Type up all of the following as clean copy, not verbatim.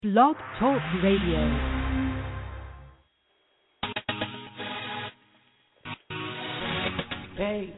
Blog Talk Radio. Hey,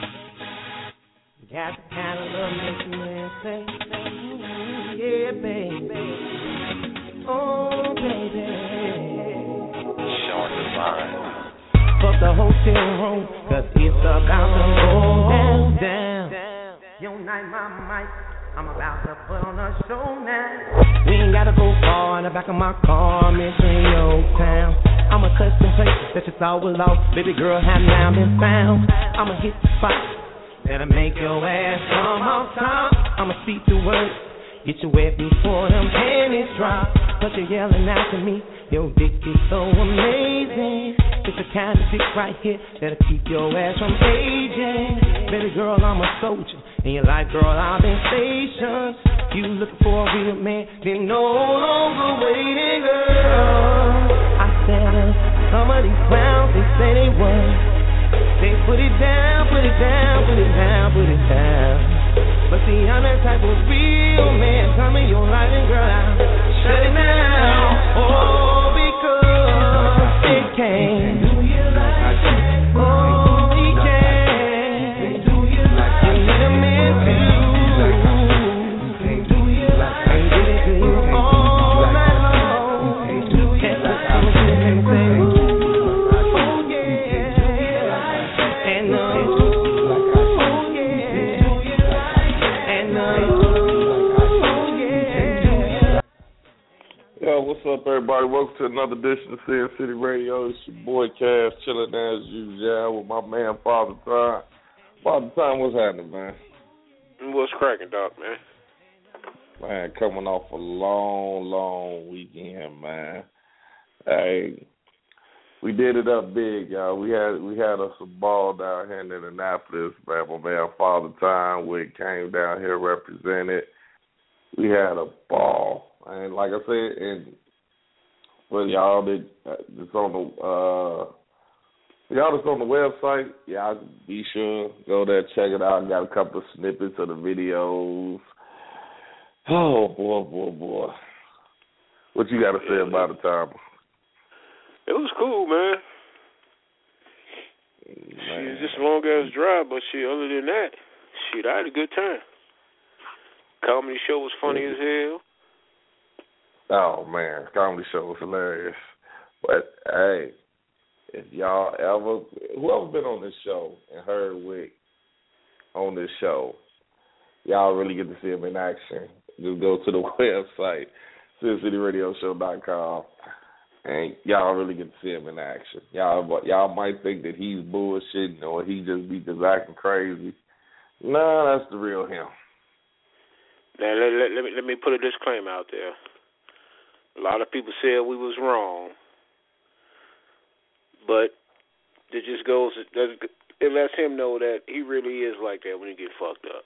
got the kind of love makes a man say, yeah, baby. Oh, baby. Showing the sign. Fuck the hotel room, cause it's about to go down. Yo, night, my mic. I'm about to put on a show now. We ain't gotta go far in the back of my car, I'm entering your town. I'm a custom place that you thought was lost. Baby girl, have now been found. I'ma hit the spot that'll make your ass come off top. I'ma speak the words, get you wet before them panties drop. But you're yelling out to me, your dick is so amazing. It's the kind of dick right here that'll keep your ass from aging. Baby girl, I'm a soldier. In your life, girl, I've been stationed. You looking for a real man, then no longer waiting, girl. I said some of these clowns, they say they what? They put it down, put it down, put it down, put it down. But see, I'm that type of real man. Come in your life and girl, I'll shut it down. Oh, because it can. Do you like that? Oh, he can. Do you like that? You let him in too. Do you like that? And give it to you all night long. Do you like that? Oh, yeah. And oh, yeah. And oh, yeah. Yo, what's up, everybody? Welcome to another edition of Sin City Radio. It's your boy Cass, chilling as usual with my man Father Time. Father Time, what's happening, man? What's cracking, Doc, man? Man, coming off a long weekend, man. Hey, we did it up big, y'all. We had us a ball down here in Indianapolis, man. My man Father Time, we came down here represented. We had a ball. And like I said, and for y'all that's on the website, y'all be sure go there, check it out. Got a couple of snippets of the videos. Oh boy. What you got to say about the time? It was cool, man. Shit, just a long ass drive, but shit, other than that, shit, I had a good time. Comedy show was funny as hell. Oh man, comedy show was hilarious. But hey, if y'all whoever been on this show and heard Wick on this show, y'all really get to see him in action. Just go to the website, SinCityRadioShow.com, and y'all really get to see him in action. Y'all might think that he's bullshitting or he just acting crazy. No, that's the real him. Now let me put a disclaimer out there. A lot of people said we was wrong, but it just goes. It lets him know that he really is like that when he get fucked up.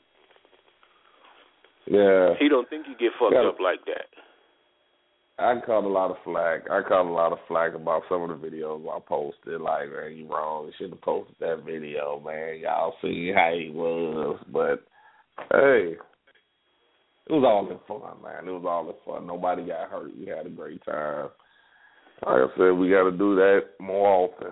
Yeah. He don't think he get fucked up like that. I caught a lot of flack. About some of the videos I posted. Like, man, you wrong. You should have posted that video, man. Y'all see how he was. But, hey, it was all in fun, man. It was all in fun. Nobody got hurt. We had a great time. Like I said, we got to do that more often.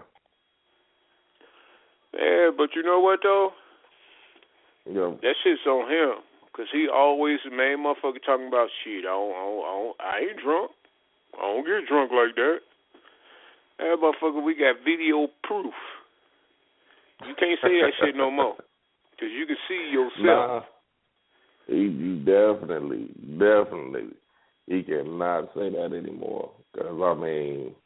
Yeah, but you know what, though? Yeah. That shit's on him. Because he always, man, motherfucker talking about shit. I ain't drunk. I don't get drunk like that. That motherfucker, we got video proof. You can't say that shit no more. Because you can see yourself. Nah, you definitely. He cannot say that anymore. Because, I mean,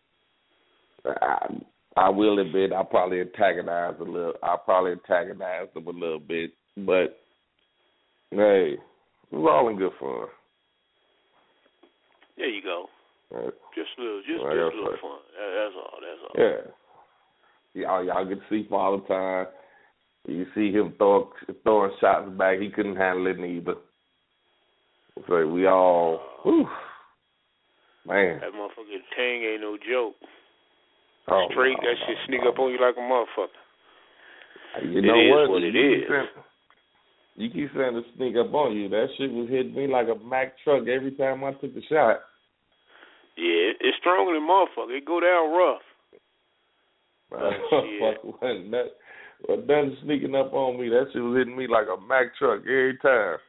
I will admit I probably antagonized him a little bit. But, hey, it was all in good fun. There you go. Right. Just a little fun. That's all. Yeah. Y'all get to see Father Time. You see him throwing shots back. He couldn't handle it neither. So we all, man. That motherfucking Tang ain't no joke. Straight, that shit sneak up on you like a motherfucker. You know what? It is. You keep saying to sneak up on you. That shit was hitting me like a Mack truck every time I took the shot. Yeah, it's stronger than motherfucker. It go down rough. Nothing sneaking up on me. That shit was hitting me like a Mack truck every time.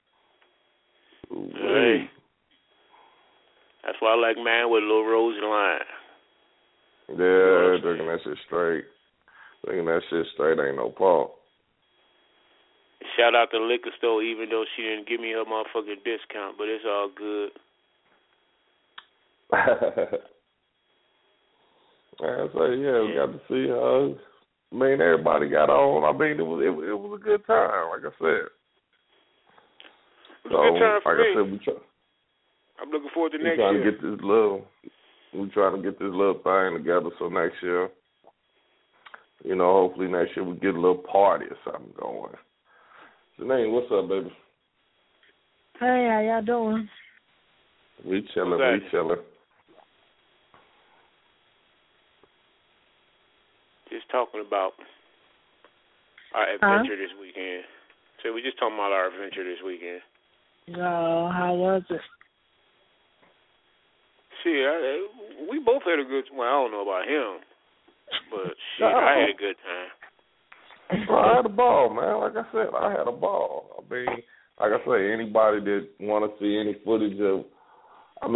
Hey. That's why I like man with a little rosy line. Yeah, drinking that shit straight. Drinking that shit straight ain't no fault. Shout out to the liquor store, even though she didn't give me her motherfucking discount, but it's all good. We got to see. I mean, everybody got on. I mean, it was a good time, like I said. It was a good time for me. I'm looking forward to next year. We're trying to get this little thing together so next year, hopefully next year we get a little party or something going. Janine, what's up, baby? Hey, how y'all doing? We chilling. Just talking about our adventure this weekend. So we're just talking about our adventure this weekend. Oh, how was it? Shit, we both had a good. Well, I don't know about him, but shit, I had a good time. Well, I had a ball, man. Like I said, I had a ball. I mean, like I say, anybody that want to see any footage of, I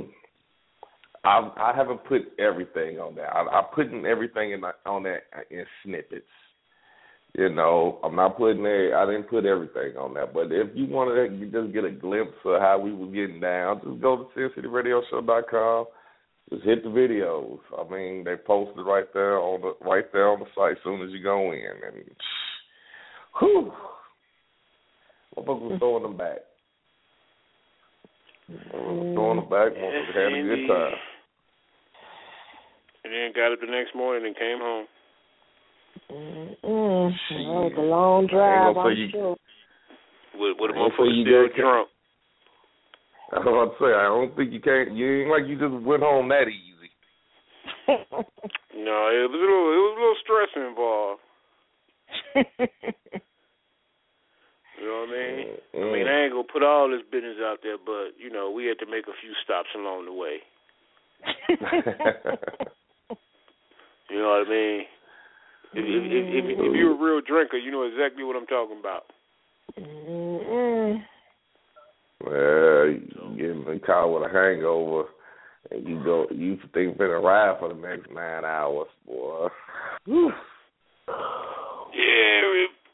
haven't put everything on that. I'm putting everything on that in snippets. I'm not putting I didn't put everything on that. But if you want to just get a glimpse of how we were getting down, just go to SinCityRadioShow.com. Just hit the videos. I mean, they posted right there on the site as soon as you go in, and whew, motherfuckers was throwing them back. Motherfuckers had a good time. And then got up the next morning and came home. That was a long drive, I'm sure. With a motherfucker still drunk. I was about to say, I don't think you can't. You ain't like you just went home that easy. No, it was a little stress involved. You know what I mean? I mean, I ain't gonna put all this business out there, but we had to make a few stops along the way. You know what I mean? If you're a real drinker, you know exactly what I'm talking about. Well, you get caught with a hangover, and you think you're gonna ride for the next 9 hours, boy. Whew. Yeah,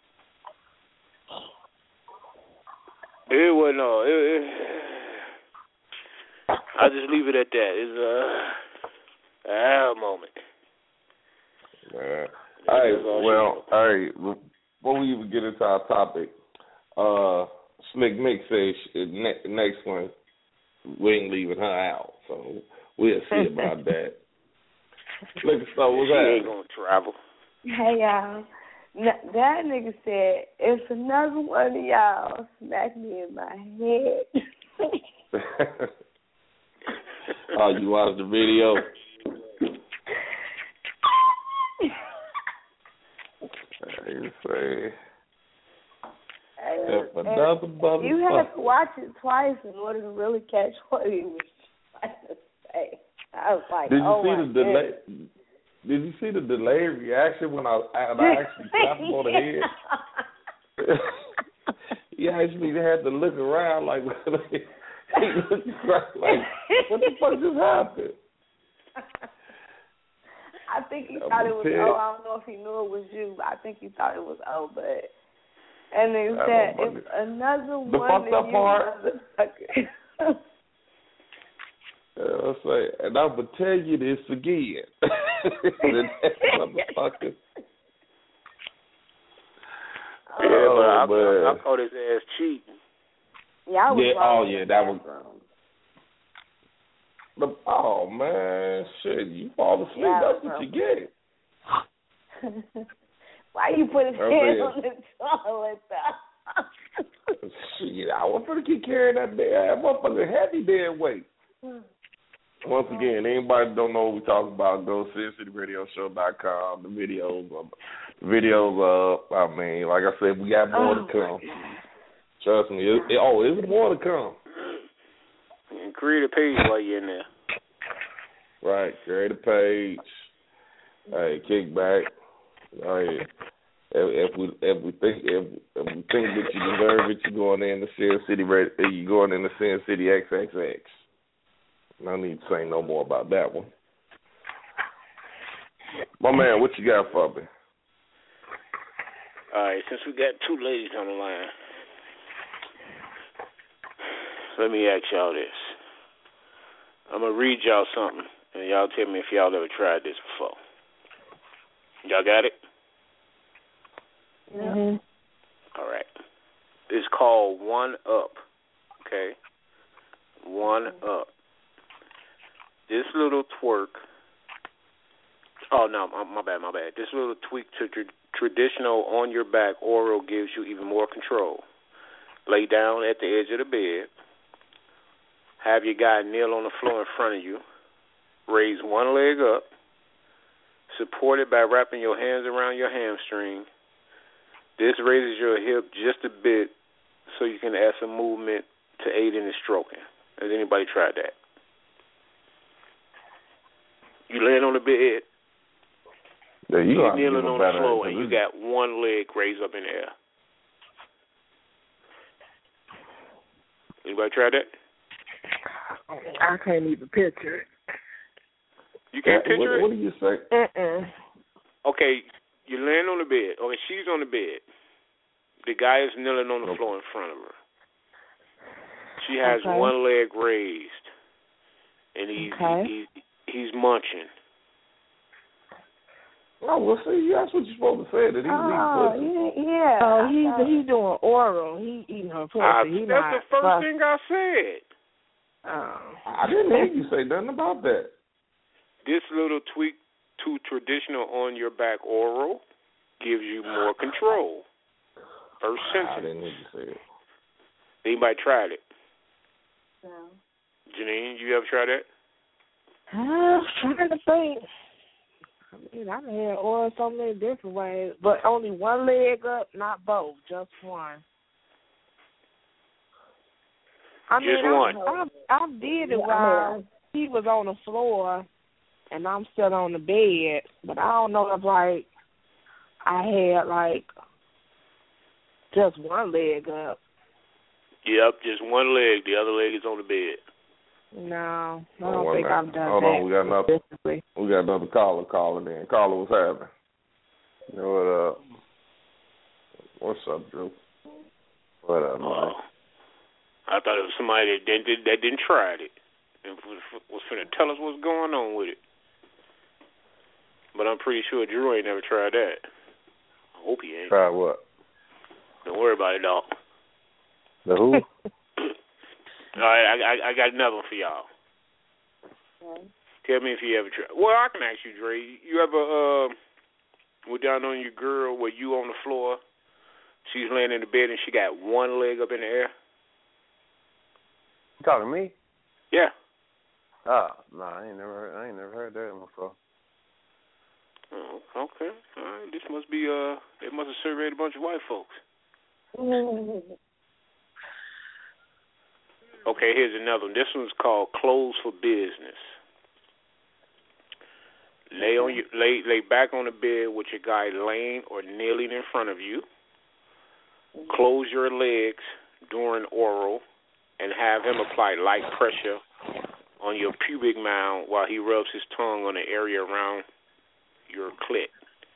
it wasn't all. I'll just leave it at that. It's a moment. All right. Before we even get into our topic, Slick Mick says next one we ain't leaving her out, so we'll see about that. Liquor store, what's that? She ain't gonna travel. Hey y'all, that nigga said if another one of y'all smack me in my head. Oh, you watched the video? You had to watch it twice in order to really catch what he was trying to say. I was like, Did you see the delayed reaction when I actually slapped him on the head? He actually had to look around like, what the fuck just happened? I think he thought it was O. I don't know if he knew it was you, but I think he thought it was O. But and they said if another one fucked up part. Let's say, and I'm gonna tell you this again. Motherfucker. I caught his ass cheating. Yeah, that was. Oh man, shit! You fall asleep. That's what you get. Why you put his head on the toilet though? Shit, I was gonna keep carrying that motherfucker heavy dead weight. Once again, anybody don't know what we're talking about, go to SinCityRadioShow.com. The videos up. I mean, like I said, we got more to come. Trust me. There's more to come. And create a page while you're in there. Right. Create a page. Hey, kick back. Right. If we think that you deserve it, you're going in the Sin City. You're going in the Sin City XXX. No need to say no more about that one. My man, what you got for me? All right, since we got two ladies on the line, let me ask y'all this. I'm going to read y'all something, and y'all tell me if y'all ever tried this before. Y'all got it? Mm-hmm. All right. It's called One Up, okay? One Up. This little twerk. Oh, no, my bad. This little tweak to traditional on-your-back oral gives you even more control. Lay down at the edge of the bed. Have your guy kneel on the floor in front of you. Raise one leg up. Support it by wrapping your hands around your hamstring. This raises your hip just a bit so you can add some movement to aid in the stroking. Has anybody tried that? You laying on the bed. Yeah, you're kneeling on the floor and you got one leg raised up in the air. Anybody try that? I can't even picture it. You can't picture it? What do you say? Okay, you're laying on the bed. Okay, she's on the bed. The guy is kneeling on the floor in front of her. She has one leg raised, and he's munching. Oh, well, see, that's what you're supposed to say. That he's eating pussy. Yeah. Oh, he's doing oral. He eating her pussy. That's the first thing I said. I didn't hear you say nothing about that. This little tweak to traditional on-your-back oral gives you more control. First sentence. I didn't hear you say it. Anybody tried it? No. Janine, you ever tried that? I'm trying to think. I mean, I've had oil so many different ways, but only one leg up, not both, just one. I did it while he was on the floor and I'm still on the bed, but I don't know if I had just one leg up. Yep, just one leg. The other leg is on the bed. No, I don't think I've done Hold that. on, we got another caller calling in. Caller, what's happening? You know what up? What's up, Drew? What up, man? I thought it was somebody that didn't try it and was finna tell us what's going on with it. But I'm pretty sure Drew ain't never tried that. I hope he ain't. Try what? Don't worry about it, dog. The who? All right, I got another one for y'all. Okay. Tell me if you ever tried. Well, I can ask you, Dre. You ever went down on your girl where you on the floor, she's laying in the bed and she got one leg up in the air? You talking to me? Yeah. Oh, no, I ain't never heard that before. Oh, okay. All right. This must be they must have surveyed a bunch of white folks. Okay, here's another one. This one's called Clothes for Business. Lay back on the bed with your guy laying or kneeling in front of you. Close your legs during oral and have him apply light pressure on your pubic mound while he rubs his tongue on the area around your clit.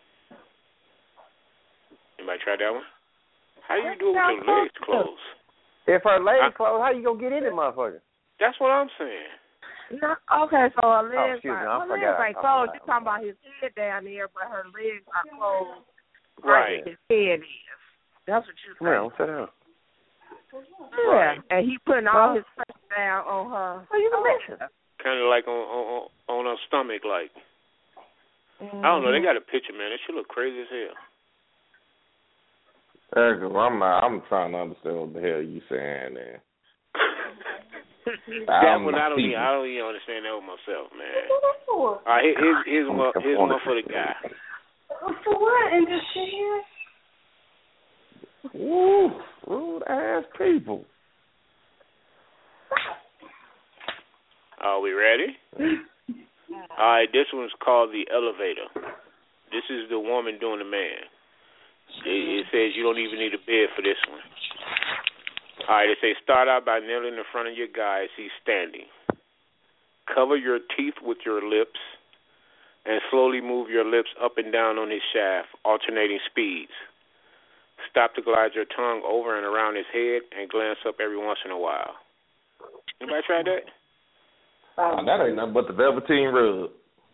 Anybody try that one? How do you do it with your legs closed? If her legs closed, how you gonna get in it, motherfucker? That's what I'm saying. No, okay, so her legs I ain't closed. You're talking about his head down there, but her legs are closed. Right. His head is. That's what you're saying. Well, sit down. Yeah, right. And he putting all his pressure down on her. What you mention? Kind of like on her stomach, like. I don't know. They got a picture, man. That shit look crazy as hell. I'm trying to understand what the hell you saying there. That one I don't even understand that with myself, man. All right, here's one for the guy. For what? And just sit here? Woo, rude ass people. Are we ready? All right, this one's called the elevator. This is the woman doing the man. It says you don't even need a bed for this one. All right, it says start out by kneeling in front of your guy as he's standing. Cover your teeth with your lips and slowly move your lips up and down on his shaft, alternating speeds. Stop to glide your tongue over and around his head and glance up every once in a while. Anybody tried that? That ain't nothing but the Velveteen rub.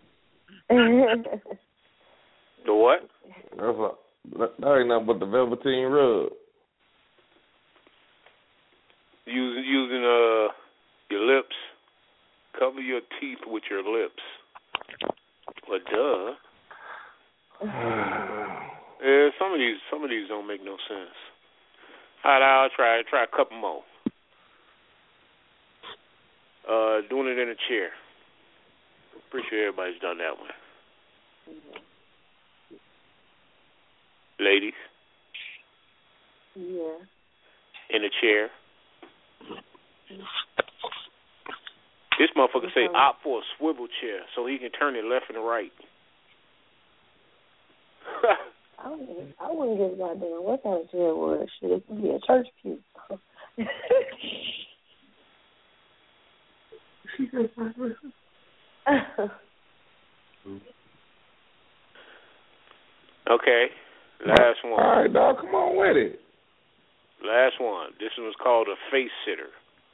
The what? That ain't nothing but the Velveteen rub. Using your lips. Cover your teeth with your lips. Well, duh. Yeah, some of these don't make no sense. All right, I'll try a couple more. Doing it in a chair. Pretty sure everybody's done that one. Ladies? Yeah. In a chair. This motherfucker say opt for a swivel chair so he can turn it left and right. I wouldn't give a goddamn what kind of chair it was. Shit, it could be a church pew. Okay, last one. All right, dog, come on with it. Last one. This one's called a face sitter.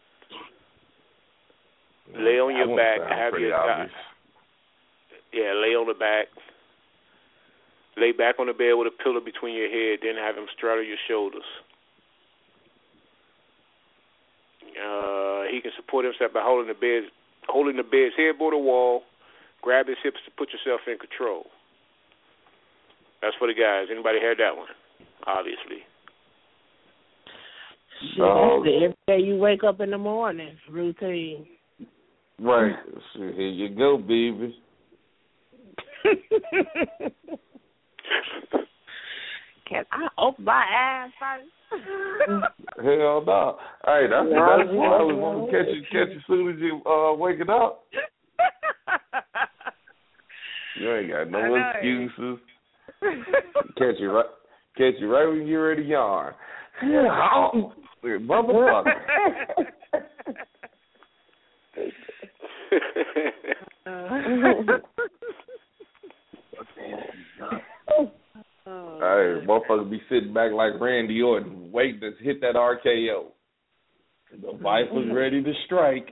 Lay on your back, have your guy. Yeah, lay on the back. Lay back on the bed with a pillow between your head, then have him straddle your shoulders. He can support himself by holding the bed's headboard or wall. Grab his hips to put yourself in control. That's for the guys. Anybody heard that one? Obviously. Shit, that's the every day you wake up in the morning routine. Right. Here you go, baby. Can I open my eyes first? Hell no. Hey, that's the best one. I was going to catch you as soon as you waking up. You ain't got no excuses. Catch you right when you're ready to yarn. Motherfucker. Hey, motherfucker be sitting back like Randy Orton, waiting to hit that RKO. The wife was ready to strike.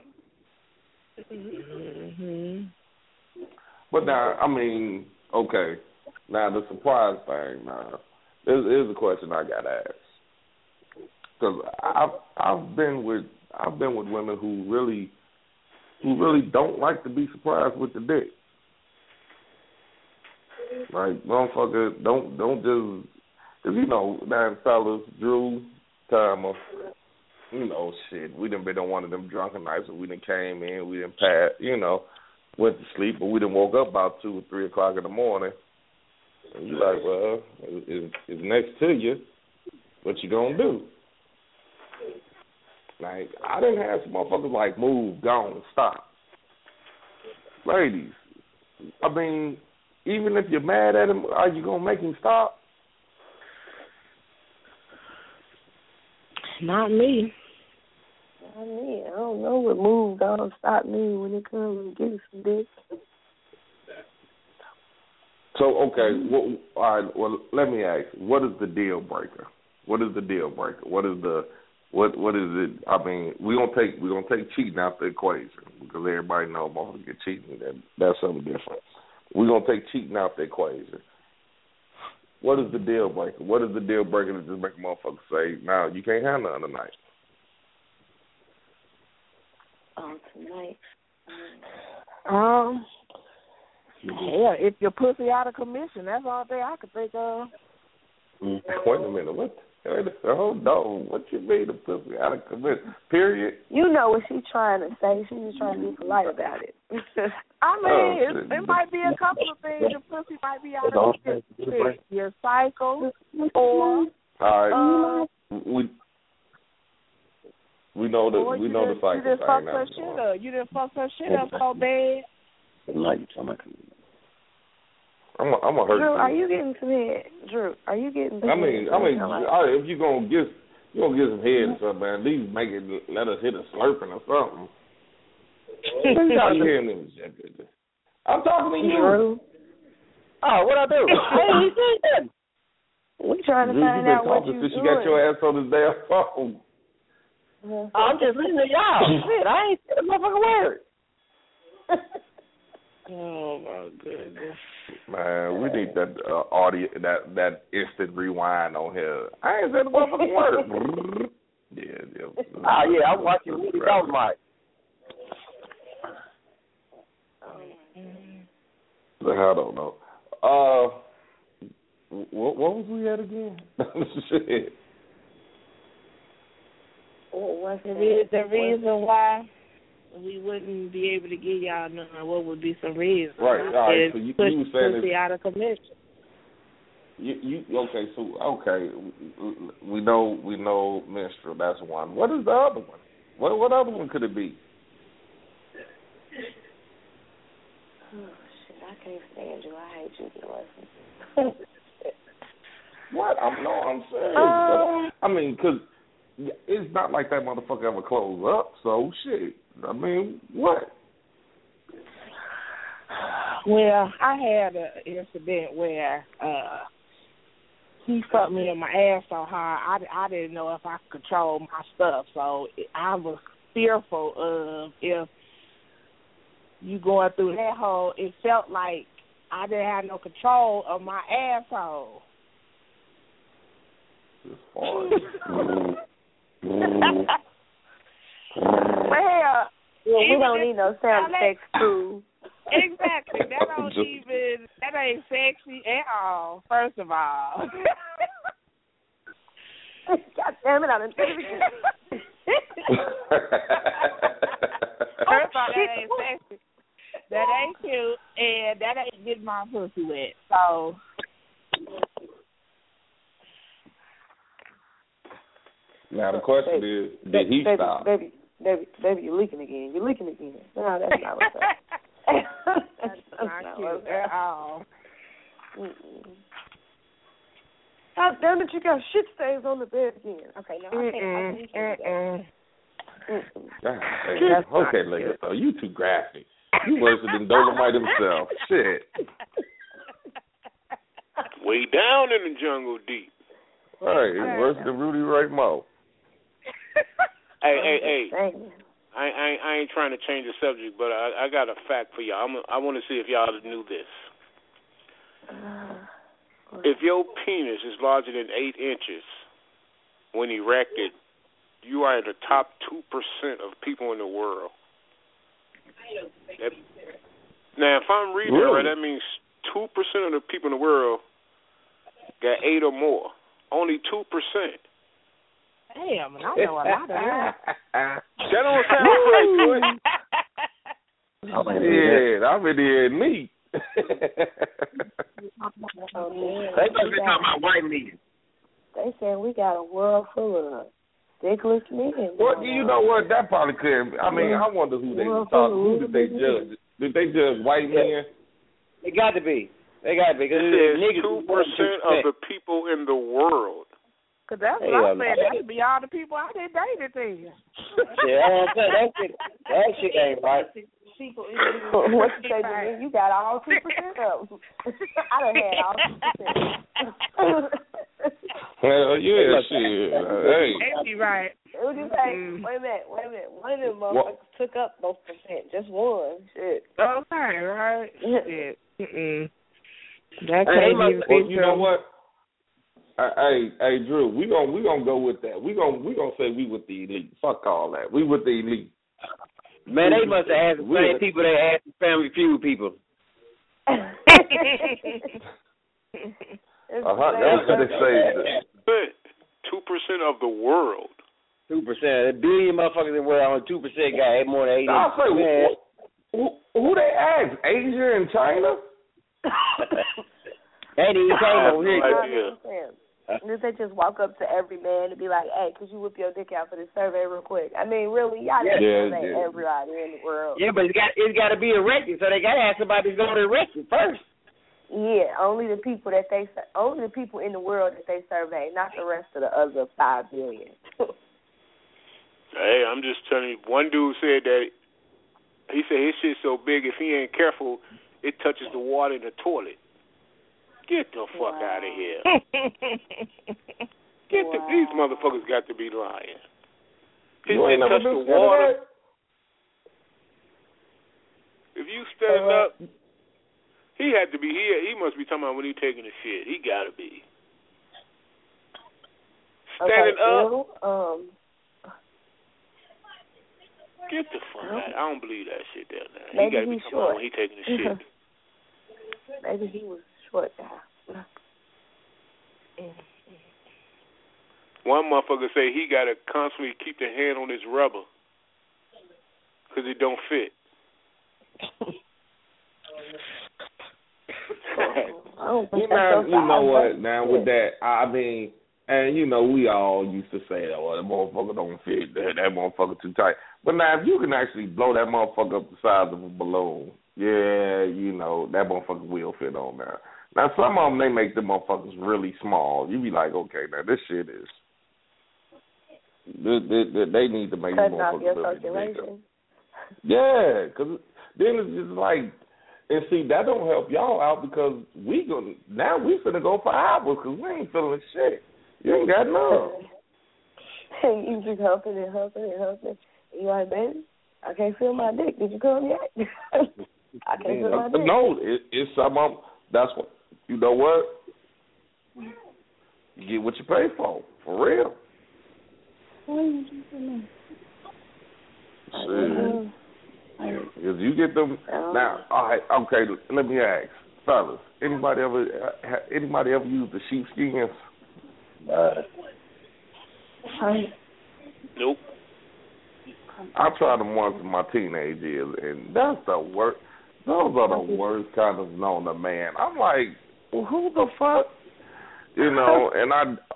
Mm-hmm. But now, I mean, okay. Now the surprise thing. Now, here's a question I got asked. Because I've been with women who really don't like to be surprised with the dick. Like, motherfucker, don't just, because, you know, that fellas, Drew, Timer, you know, shit, we done been on one of them drunken nights where we done came in, we done went to sleep, but we done woke up about 2 or 3 o'clock in the morning. And you like, well, it's next to you. What you gonna do? Like, I done had some motherfuckers like, move, gone, stop. Ladies, I mean, even if you're mad at him, are you gonna make him stop? Not me. Not me. I don't know what move gonna stop me when it comes to getting some dick. So, okay, all right, well, let me ask, what is the deal breaker? What is the deal breaker? What is it? I mean, we're gonna take cheating out the equation because everybody knows motherfuckers get cheating. That's something different. We're gonna take cheating out the equation. What is the deal breaker? What is the deal breaker that just make a motherfucker say, "No, you can't have none tonight"? Oh, tonight. Yeah, if your pussy out of commission, that's all day I could think of. Wait a minute, what? Hold on, what you mean the pussy out of commission? Period. You know what she's trying to say. She's just trying to be polite about it. I mean, it might be a couple of things. Your pussy might be out of commission. Your cycle, or all right, we know the cycle. You didn't fuck her shit up. You didn't fuck her shit up so bad. like you talking about. I'm gonna hurt Drew, you. are you getting some head? Drew, are you getting some I mean, if you gonna get some head or something, man, at least make it. Let us hit a slurping or something. Are you hearing me? I'm talking to you. Drew. Oh, what I do? We trying to find out what you since doing. You got your ass on this damn phone. I'm just listening to y'all. Shit, I ain't said a motherfucking word. Oh my goodness. Man, we need that audio, that instant rewind on here. I ain't said a motherfucking word. Yeah. Oh yeah, I'm watching Woody Dynamite. I don't know. What was we at again? Shit. The reason why we wouldn't be able to give y'all none, what would be some reason? Right, all right. So you were saying pussy out of commission. Okay. We know menstrual. That's one. What is the other one? What other one could it be? Oh shit! I can't stand you. I hate you, Listen. What? I'm serious. I mean, because it's not like that motherfucker ever closed up. So shit. I mean, what? Well, I had an incident where he fucked me in my ass so hard, I didn't know if I could control my stuff. So I was fearful of if you going through that hole, it felt like I didn't have no control of my asshole. Well, we don't need no sound effects, too. Exactly. That ain't sexy at all, first of all. God damn it, I done said it again. First of all, that ain't sexy. That ain't cute, and that ain't getting my pussy wet. So now the question is, did he stop? Baby, you're leaking again. No, that's not what's up. That's not cute at all. God damn it, you got shit stains on the bed again. Okay, no, Okay, lady, so you too graphic. You worse than Dolomite himself. Shit. Way down in the jungle deep. Right, it's worse than Rudy Ray Moore. Hey. I ain't trying to change the subject, but I got a fact for y'all. I want to see if y'all knew this. If your penis is larger than 8 inches when erected, you are in the top 2% of people in the world. Now, if I'm reading it right, that means 2% of the people in the world got 8 or more. Only 2%. Damn, I know a lot of that. That don't sound right, boy. I'm in here meat. They talking about white meat. They said we got a world full of dickless men. Well, you know what? That probably could. I mean, I wonder who they talk. Who did they judge? Did they judge white men? It got to be. They got to be. Because it is 2% of the people in the world. Because that's what I said. That should be all the people I did dated then. Yeah, I'm saying that shit ain't right. People, what you say to me? You got all 2% of them. I done had all 2%. Hell yeah, shit. Hey. Ain't right. It was just like, wait a minute. One of them motherfuckers took up those percent. Just one. Shit. Okay, right? Shit. That can't even be you know what? Hey, Drew, we gonna go with that. We gonna say we with the elite. Fuck all that. We with the elite. Man, they must have asked the same people they asked the Family Feud people. That's what they say. 2% of the world. 2%. A billion motherfuckers in the world, only 2% got more than 80. I'll say, who they asked? Asia and China? Ain't even China over here. Did they just walk up to every man and be like, "Hey, could you whip your dick out for this survey real quick?" I mean, really, y'all didn't survey everybody in the world. Yeah, but it's got to be erected, so they got to have somebody to go to erect it first. Yeah, only the people in the world that they survey, not the rest of the other 5 billion. Hey, I'm just telling you. One dude said that he said his shit's so big if he ain't careful, it touches the water in the toilet. Get the fuck out of here. These motherfuckers got to be lying. You ain't never touch the water. If you stand up, he had to be here. He must be talking about when he taking a shit. He got to be. Standing up. Get the fuck out. I don't believe that shit down there. He got to be talking about when he taking a shit. Maybe he was short now. One motherfucker say he got to constantly keep the hand on his rubber because it don't fit. You know what? Now with that, I mean, and you know we all used to say, "Oh, that motherfucker don't fit. That motherfucker too tight." But now, if you can actually blow that motherfucker up the size of a balloon, yeah, you know that motherfucker will fit on there. Now, some of them they make the motherfuckers really small. You be like, okay, now this shit is. They need to make the motherfuckers really bigger. Yeah, because then it's just like. And see, that don't help y'all out because we finna go for hours because we ain't feeling shit. You ain't got none. You just humping. And you like, baby, I can't feel my dick. Did you come yet? I can't feel my dick. No, it's something. That's what. You know what? You get what you pay for real. Shit. If you get them now, all right, okay. Let me ask, fellas. Anybody ever used the sheepskins? Nope. I tried them once in my teenage years, and that's the worst. Those are the worst kind of known to man. I'm like, well, who the fuck? You know, and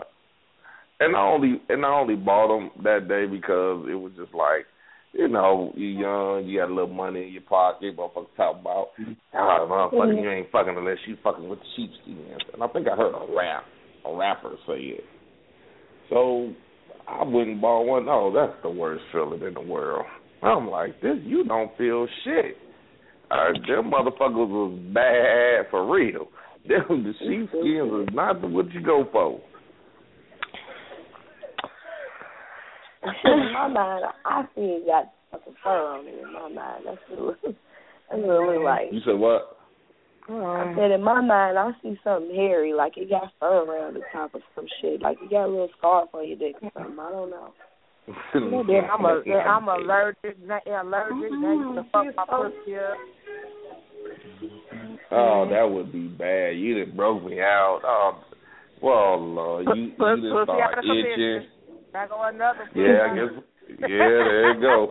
I only bought them that day because it was just like. You know, you're young, you got a little money in your pocket, motherfuckers talk about, motherfucker, you ain't fucking unless you fucking with the sheepskins. And I think I heard a rapper say it. So I wouldn't buy one. Oh, that's the worst feeling in the world. I'm like, you don't feel shit. Them motherfuckers was bad for real. The sheepskins is not what you go for. In my mind, I see it got fucking fur on it in my mind. That's really like. You said what? I said in my mind, I see something hairy, like it got fur around the top of some shit, like you got a little scarf on your dick or something. I don't know. I'm allergic. Now you can fuck my pussy up. Oh, that would be bad. You done broke me out. Oh, well, Lord, you done start itching. I go another. Yeah, I guess. Yeah, there you go.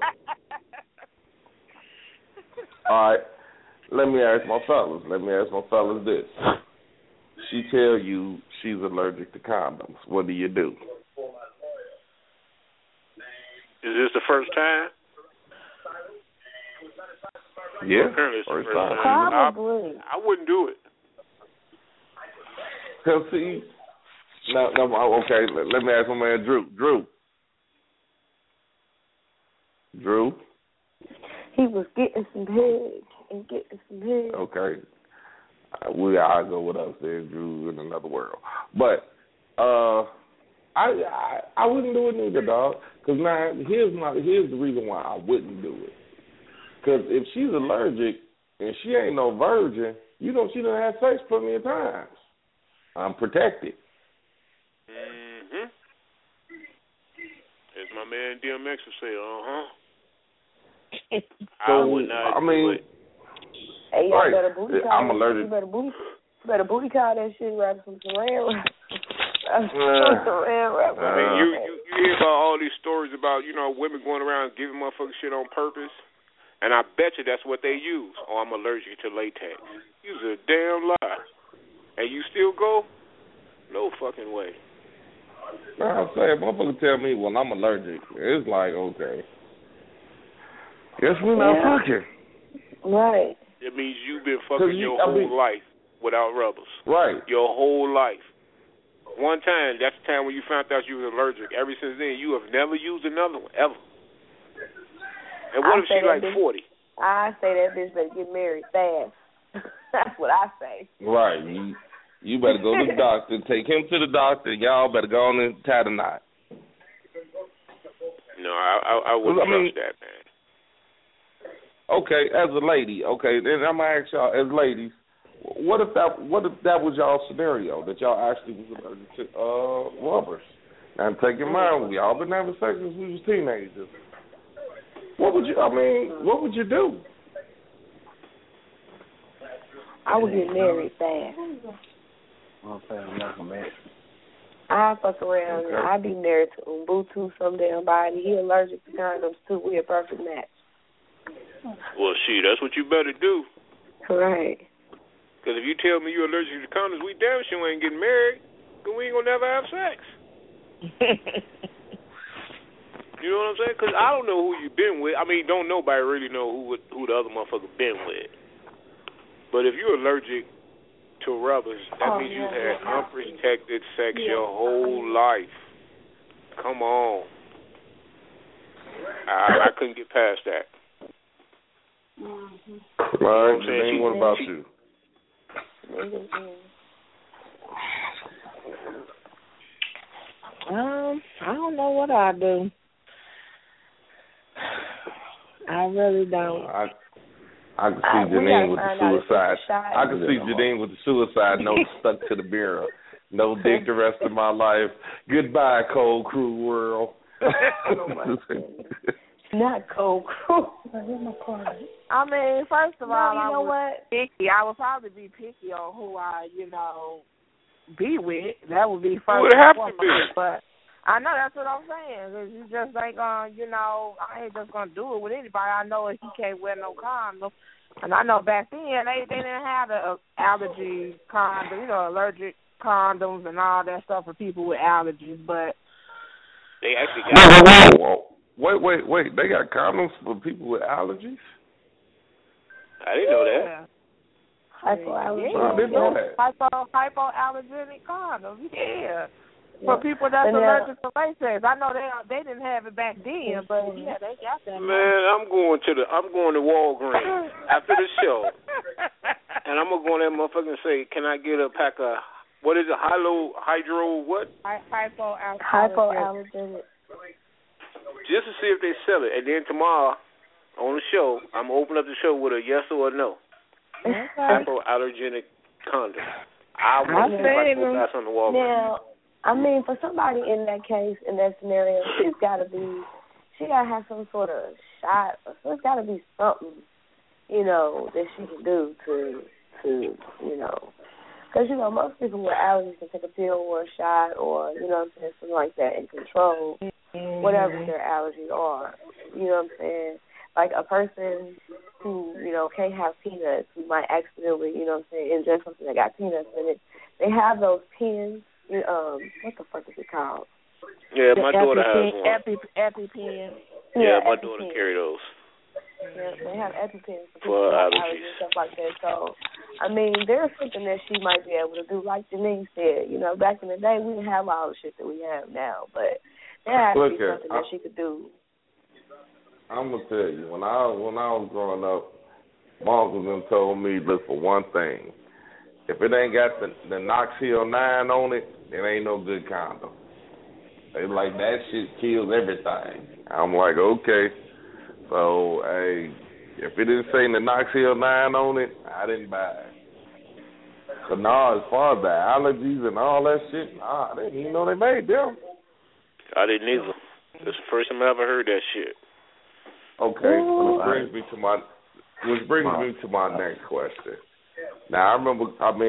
All right. Let me ask my fellas this. She tell you she's allergic to condoms. What do you do? Is this the first time? Yeah, apparently it's first the first time. Probably. I wouldn't do it. Cause see. No, okay, let me ask my man Drew. He was getting some head. Okay. I'll go with us then, Drew, in another world. But I wouldn't do it neither, dog. Because now, here's the reason why I wouldn't do it. Because if she's allergic and she ain't no virgin, you know she done had sex plenty of times. I'm protected. Mm-hmm. As my man DMX would say, I would not do it. Hey, you better booty call. I'm allergic. You better booty call that shit, wrap some saran wrap. I mean, you hear about all these stories about, women going around giving motherfuckers shit on purpose, and I bet you that's what they use. Oh, I'm allergic to latex. You's a damn lie. And you still go? No fucking way. I'm saying, motherfucker tell me, well, I'm allergic. It's like, okay. Guess we're not fucking. Right. It means you've been fucking your whole life without rubbers. Right. Your whole life. One time, that's the time when you found out you was allergic. Ever since then, you have never used another one, ever. And what if she like 40? I say that bitch better get married fast. That's what I say. Right. You better go to the doctor. Take him to the doctor. Y'all better go on and tie the knot. No, I wouldn't trust that, man. Okay, as a lady, then I'm gonna ask y'all, as ladies, what if that was y'all scenario, that y'all actually was allergic to rubbers? And take in mind, we all been having sex since we was teenagers. What would you do? I would get married fast. I fuck around. Okay. I'd be married to Ubuntu some damn body. He allergic to condoms too. We a perfect match. Well, that's what you better do. Right. Because if you tell me you're allergic to condoms, we damn sure ain't getting married. Because we ain't going to never have sex. You know what I'm saying? Because I don't know who you've been with. I mean, don't nobody really know who the other motherfucker been with. But if you're allergic to rubbers, that means you've had unprotected sex your whole life. Come on. I couldn't get past that. All right, Janine, what about you? I don't know what I do. I really don't. I can see Janine with the suicide. I can see Janine with the suicide note stuck to the mirror. No dick the rest of my life. Goodbye, cold, cruel world. Not cold, cruel. I mean, first of all, you know what? Picky. I would probably be picky on who I, be with. That would be first. Would have to be. But I know that's what I'm saying. Cause you just ain't gonna, I ain't just gonna do it with anybody. I know he can't wear no condom, and I know back then they didn't have the allergy condom, allergic condoms and all that stuff for people with allergies. But they actually got. Wait! They got condoms for people with allergies? I didn't know that. Hypoallergenic. I didn't know that. Hypoallergenic condoms, yeah. For people that's allergic to latex. I know they didn't have it back then, but they got that. Man, I'm going to Walgreens after the show, and I'm gonna go in there, motherfucker, and say, can I get a pack of what is it? Hydro what? Hypoallergenic. Just to see if they sell it, and then tomorrow on the show, I'm gonna open up the show with a yes or a no. Okay. Hypoallergenic condom. I want to see if I can pass on the Walgreens. Now, I mean, for somebody in that case, in that scenario, she gotta have some sort of shot. So it's gotta be something, that she can do to because most people with allergies can take a pill or a shot or something like that and control whatever their allergies are. You know what I'm saying? Like a person who can't have peanuts, who might accidentally ingest something that got peanuts in it. They have those pens. What the fuck is it called? Yeah, my daughter has one. EpiPen. Yeah, my daughter carry those. Yeah, they have EpiPens for allergies and stuff like that. So, I mean, there's something that she might be able to do. Like Janine said, back in the day, we didn't have all the shit that we have now, but there has to be something that she could do. I'm gonna tell you, when I was growing up, my uncle them told me look for one thing. If it ain't got the Knox Hill 9 on it, it ain't no good condom. They like that shit kills everything. I'm like, okay. So, hey, if it didn't say the Knox Hill 9 on it, I didn't buy it. So now, as far as the allergies and all that shit, I didn't even know they made them. I didn't either. This is the first time I ever heard that shit. Okay, which brings me to my next question. Now, I remember,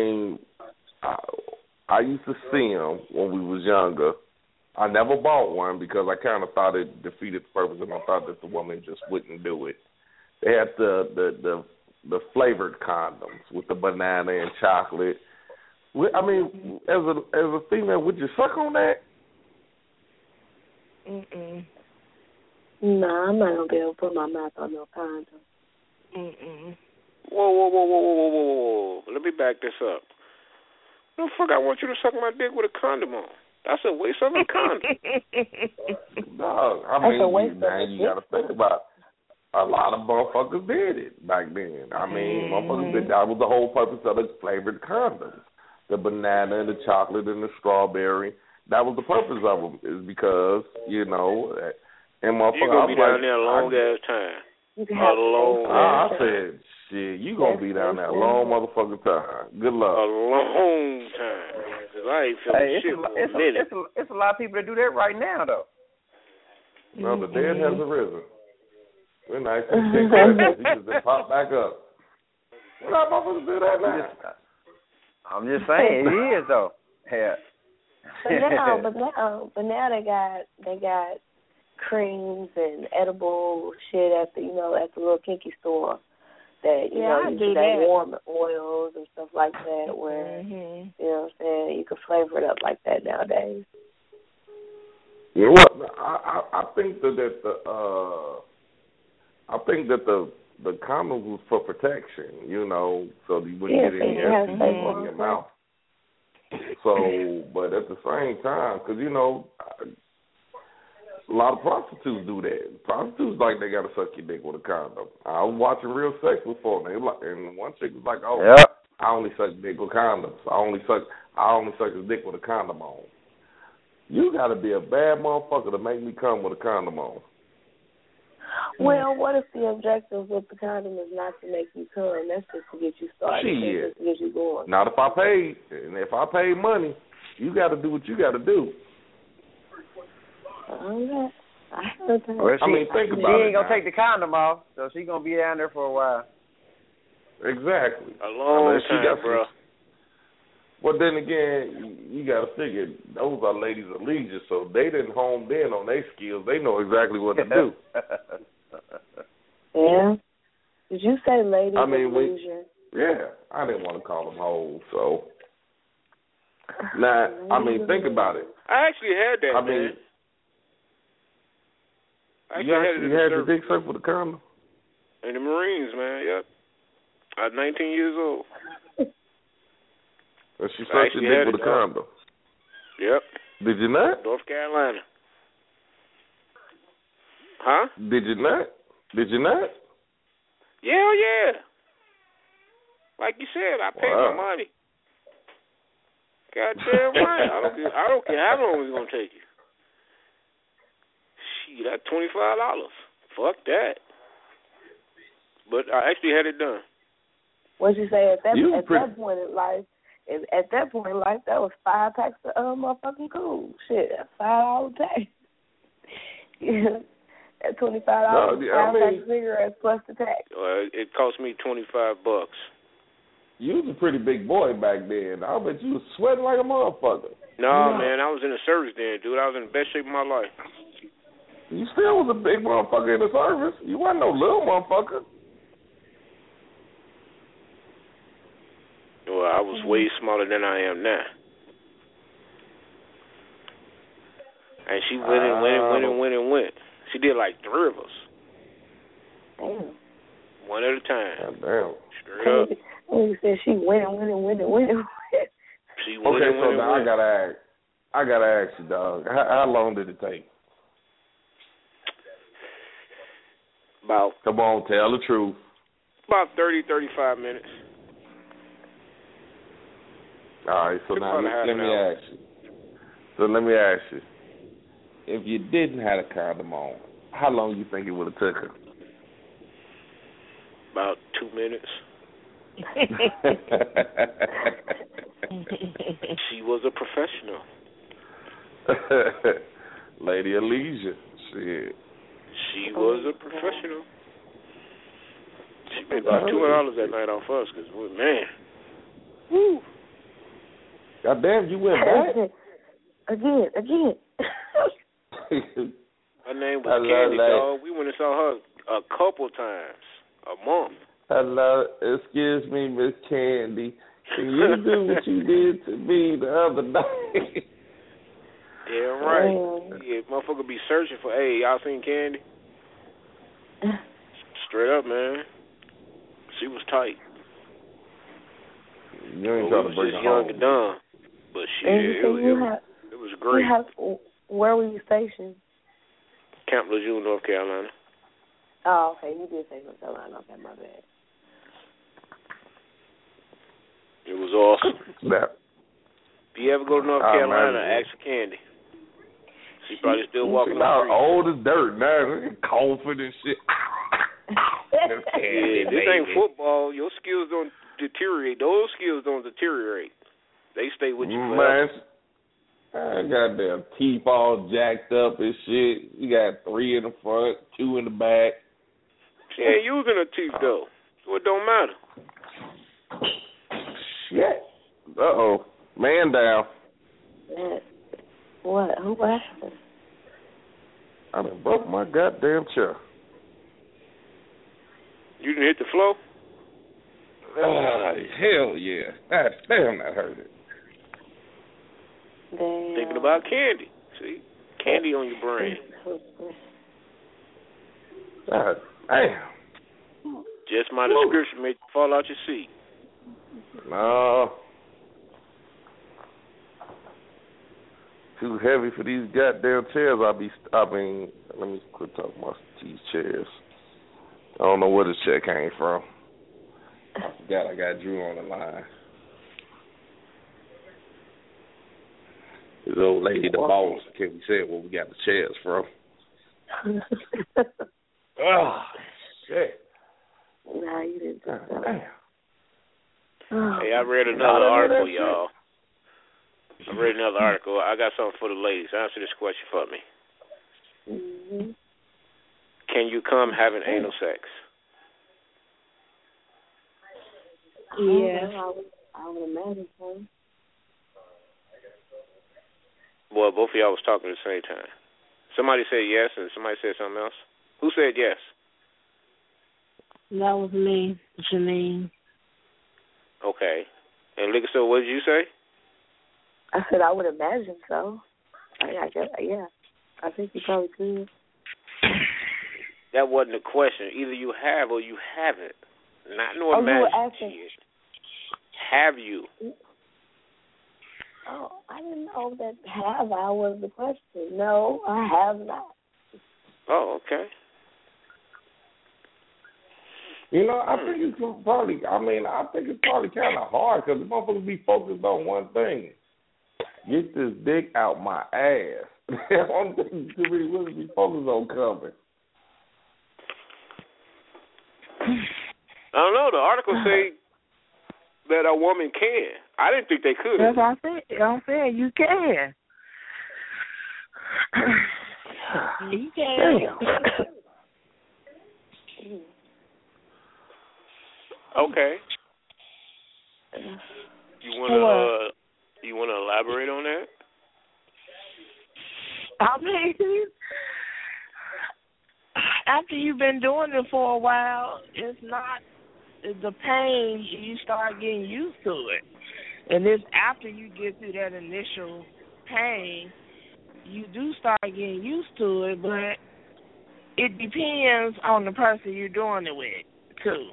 I used to see them when we was younger. I never bought one because I kind of thought it defeated the purpose, and I thought that the woman just wouldn't do it. They had the flavored condoms with the banana and chocolate. I mean, as a female, would you suck on that? No, I'm not gonna be able to put my mouth on no condom. Whoa. Let me back this up. No, fuck, I want you to suck my dick with a condom on. That's a waste of a condom. No, I mean, now you got to think about it. A lot of motherfuckers did it back then. I mean, motherfuckers did. That was the whole purpose of the flavored condoms. The banana and the chocolate and the strawberry. That was the purpose of them, is because, you know, and motherfuckers. You're going to be down there a long ass time. I said, shit, you going to be down there a long motherfucking time. Good luck. A long time. Because I ain't feeling shit for a minute. It's a lot of people that do that right now, though. No, the dead has arisen. We're not going to take that. He just pop back up. What our motherfuckers do that now? I'm just saying, it is, though. Yeah. But now they got creams and edible shit at the little kinky store that you get warm oils and stuff like that where you know what I'm saying, you can flavor it up like that nowadays. Yeah, well, I think that the condoms was for protection, you know, so you wouldn't get any STDs in your mouth. So, but at the same time, because you know, a lot of prostitutes do that. Prostitutes like they gotta suck your dick with a condom. I was watching Real Sex before, and one chick was like, "Oh, yep. I only suck dick with condoms. I only suck his dick with a condom on." You gotta be a bad motherfucker to make me come with a condom on. Well, what if the objective with the condom is not to make you come? That's just to get you started. Just to get you going. Not if I paid. And if I paid money, you got to do what you got to do. Okay. Well, I mean, think about it. She ain't going to take the condom off, so she's going to be down there for a while. Exactly. A long time, bro. Well, then again, you got to figure, those are ladies of leisure, so they didn't hone in on their skills. They know exactly what to do. Yeah. Did you say ladies of leisure? Yeah. I didn't want to call them hoes, so. Now, I mean, think about it. I actually had that, man. You actually had the dick sucked with a condom? In the Marines, man, yep. At 19 years old. And she sucked your dick with a condom? Yep. Did you not? North Carolina. Huh? Did you not? Yeah. Like you said, I paid my money. Goddamn right. I don't care how long it's gonna take you. Shit, that's $25. Fuck that. But I actually had it done. What'd you say at that point in life? At that point in life, that was 5 packs of motherfucking cool. Shit, that's $5 a pack. Yeah. At $25, 5 packs of cigarettes plus the tax. It cost me $25. You was a pretty big boy back then. I bet you was sweating like a motherfucker. No, man, I was in the service then, dude. I was in the best shape of my life. You still was a big motherfucker in the service. You wasn't no little motherfucker. Well, I was way smaller than I am now. And she went. She did like 3 of us. Damn. One at a time. God damn. Straight up. You said she went. She went. Okay, so now I gotta ask you, dog. How long did it take? Come on, tell the truth. About 30, 35 minutes. All right, so now let me ask you. If you didn't have a condom on, how long you think it would have took her? About 2 minutes. She was a professional. Lady of leisure. Shit. She was a professional. She made about $200 that night off us, because, man. Woo. God damn, you went back? Again. Her name was Candy, dog. We went and saw her a couple times a month. Hello, excuse me, Miss Candy. Can you do what you did to me the other night? Yeah, right. Yeah, motherfucker be searching for, hey, y'all seen Candy? Straight up, man. She was tight. You ain't trying to bring her young home. and dumb. But shit, it was great. Where were you stationed? Camp Lejeune, North Carolina. Oh, okay. You did say North Carolina. Okay, my bad. It was awesome. Snap. If you ever go to North Carolina, ask for Candy. She probably still walking the street. Old as dirt now. Coughing and shit. Yeah, this ain't football. Your skills don't deteriorate. Those skills don't deteriorate. They stay with you forever. Man, goddamn teeth all jacked up and shit. You got 3 in the front, 2 in the back. She ain't using her teeth, though. So it don't matter. Shit. Uh-oh. Man down. What? Who happened? I done broke my goddamn chair. You didn't hit the floor? Hell yeah. God damn, that hurt it. Damn. Thinking about Candy. See? Candy on your brain. God damn. Just my description made you fall out your seat. No. Too heavy for these goddamn chairs. I mean, let me quit talking about these chairs. I don't know where this chair came from. I forgot I got Drew on the line. This old lady, the boss, can we say where we got the chairs from? Oh, shit. Nah, you didn't do that. Hey, I read another article, y'all. I read another article. I got something for the ladies. Answer this question for me. Mm-hmm. Can you come having anal sex? Yeah, I would imagine so. Boy, both of y'all was talking at the same time. Somebody said yes, and somebody said something else. Who said yes? That was me, Janine. Okay. And Liquor Store, what did you say? I said I would imagine so. I guess, yeah. I think you probably could. That wasn't a question. Either you have or you haven't. Not no imagine shit. Have you? Oh, I didn't know that have I was the question. No, I have not. Oh, okay. You know, I think it's probably kind of hard because the motherfuckers be focused on one thing. Get this dick out my ass. That's one thing too many women be focused on coming. I don't know. The article say that a woman can. I didn't think they could. That's what I said. I'm saying you can. You can. Okay. You wanna elaborate on that? I mean, after you've been doing it for a while, it's not the pain. You start getting used to it, and it's after you get through that initial pain, you do start getting used to it. But it depends on the person you're doing it with too.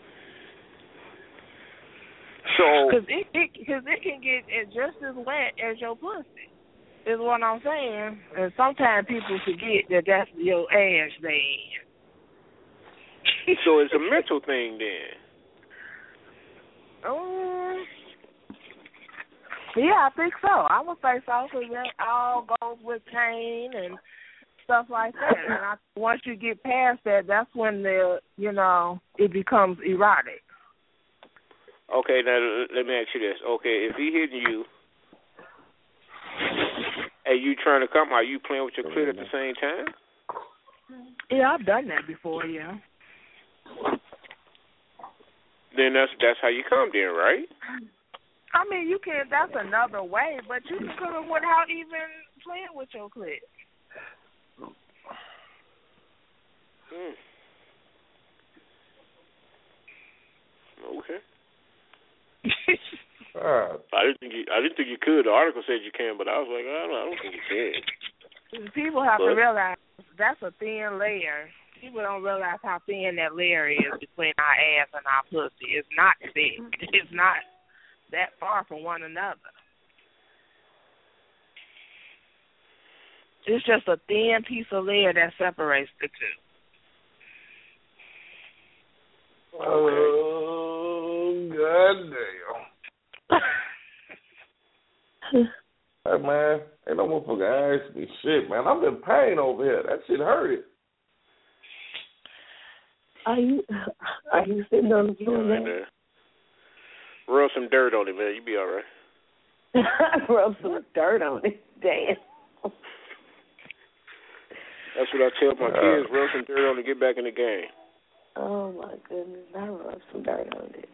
So, because it can get just as wet as your pussy, is what I'm saying. And sometimes people forget that that's your ass they in. So it's a mental thing then. Yeah, I think so. I would say so, because that all goes with pain and stuff like that. And once you get past that, that's when it becomes erotic. Okay, now let me ask you this. Okay, if he hitting you and you trying to come, are you playing with your clit at the same time? Yeah, I've done that before, yeah. Then that's how you come then, right? I mean, you can. That's another way, but you can come without even playing with your clit. Okay. I didn't think you could. The article said you can, but I was like, I don't think you can. People have to realize that's a thin layer. People don't realize how thin that layer is between our ass and our pussy. It's not thick. It's not that far from one another. It's just a thin piece of layer that separates the two. Oh, goddamn. Hey, man, ain't no motherfucker ask me shit, man. I'm in pain over here. That shit hurt. Are you sitting on the floor, man? Rub some dirt on it, man. You be all right. Rub some dirt on it. Damn. That's what I tell my kids. Rub some dirt on it, get back in the game. Oh, my goodness. I rub some dirt on it.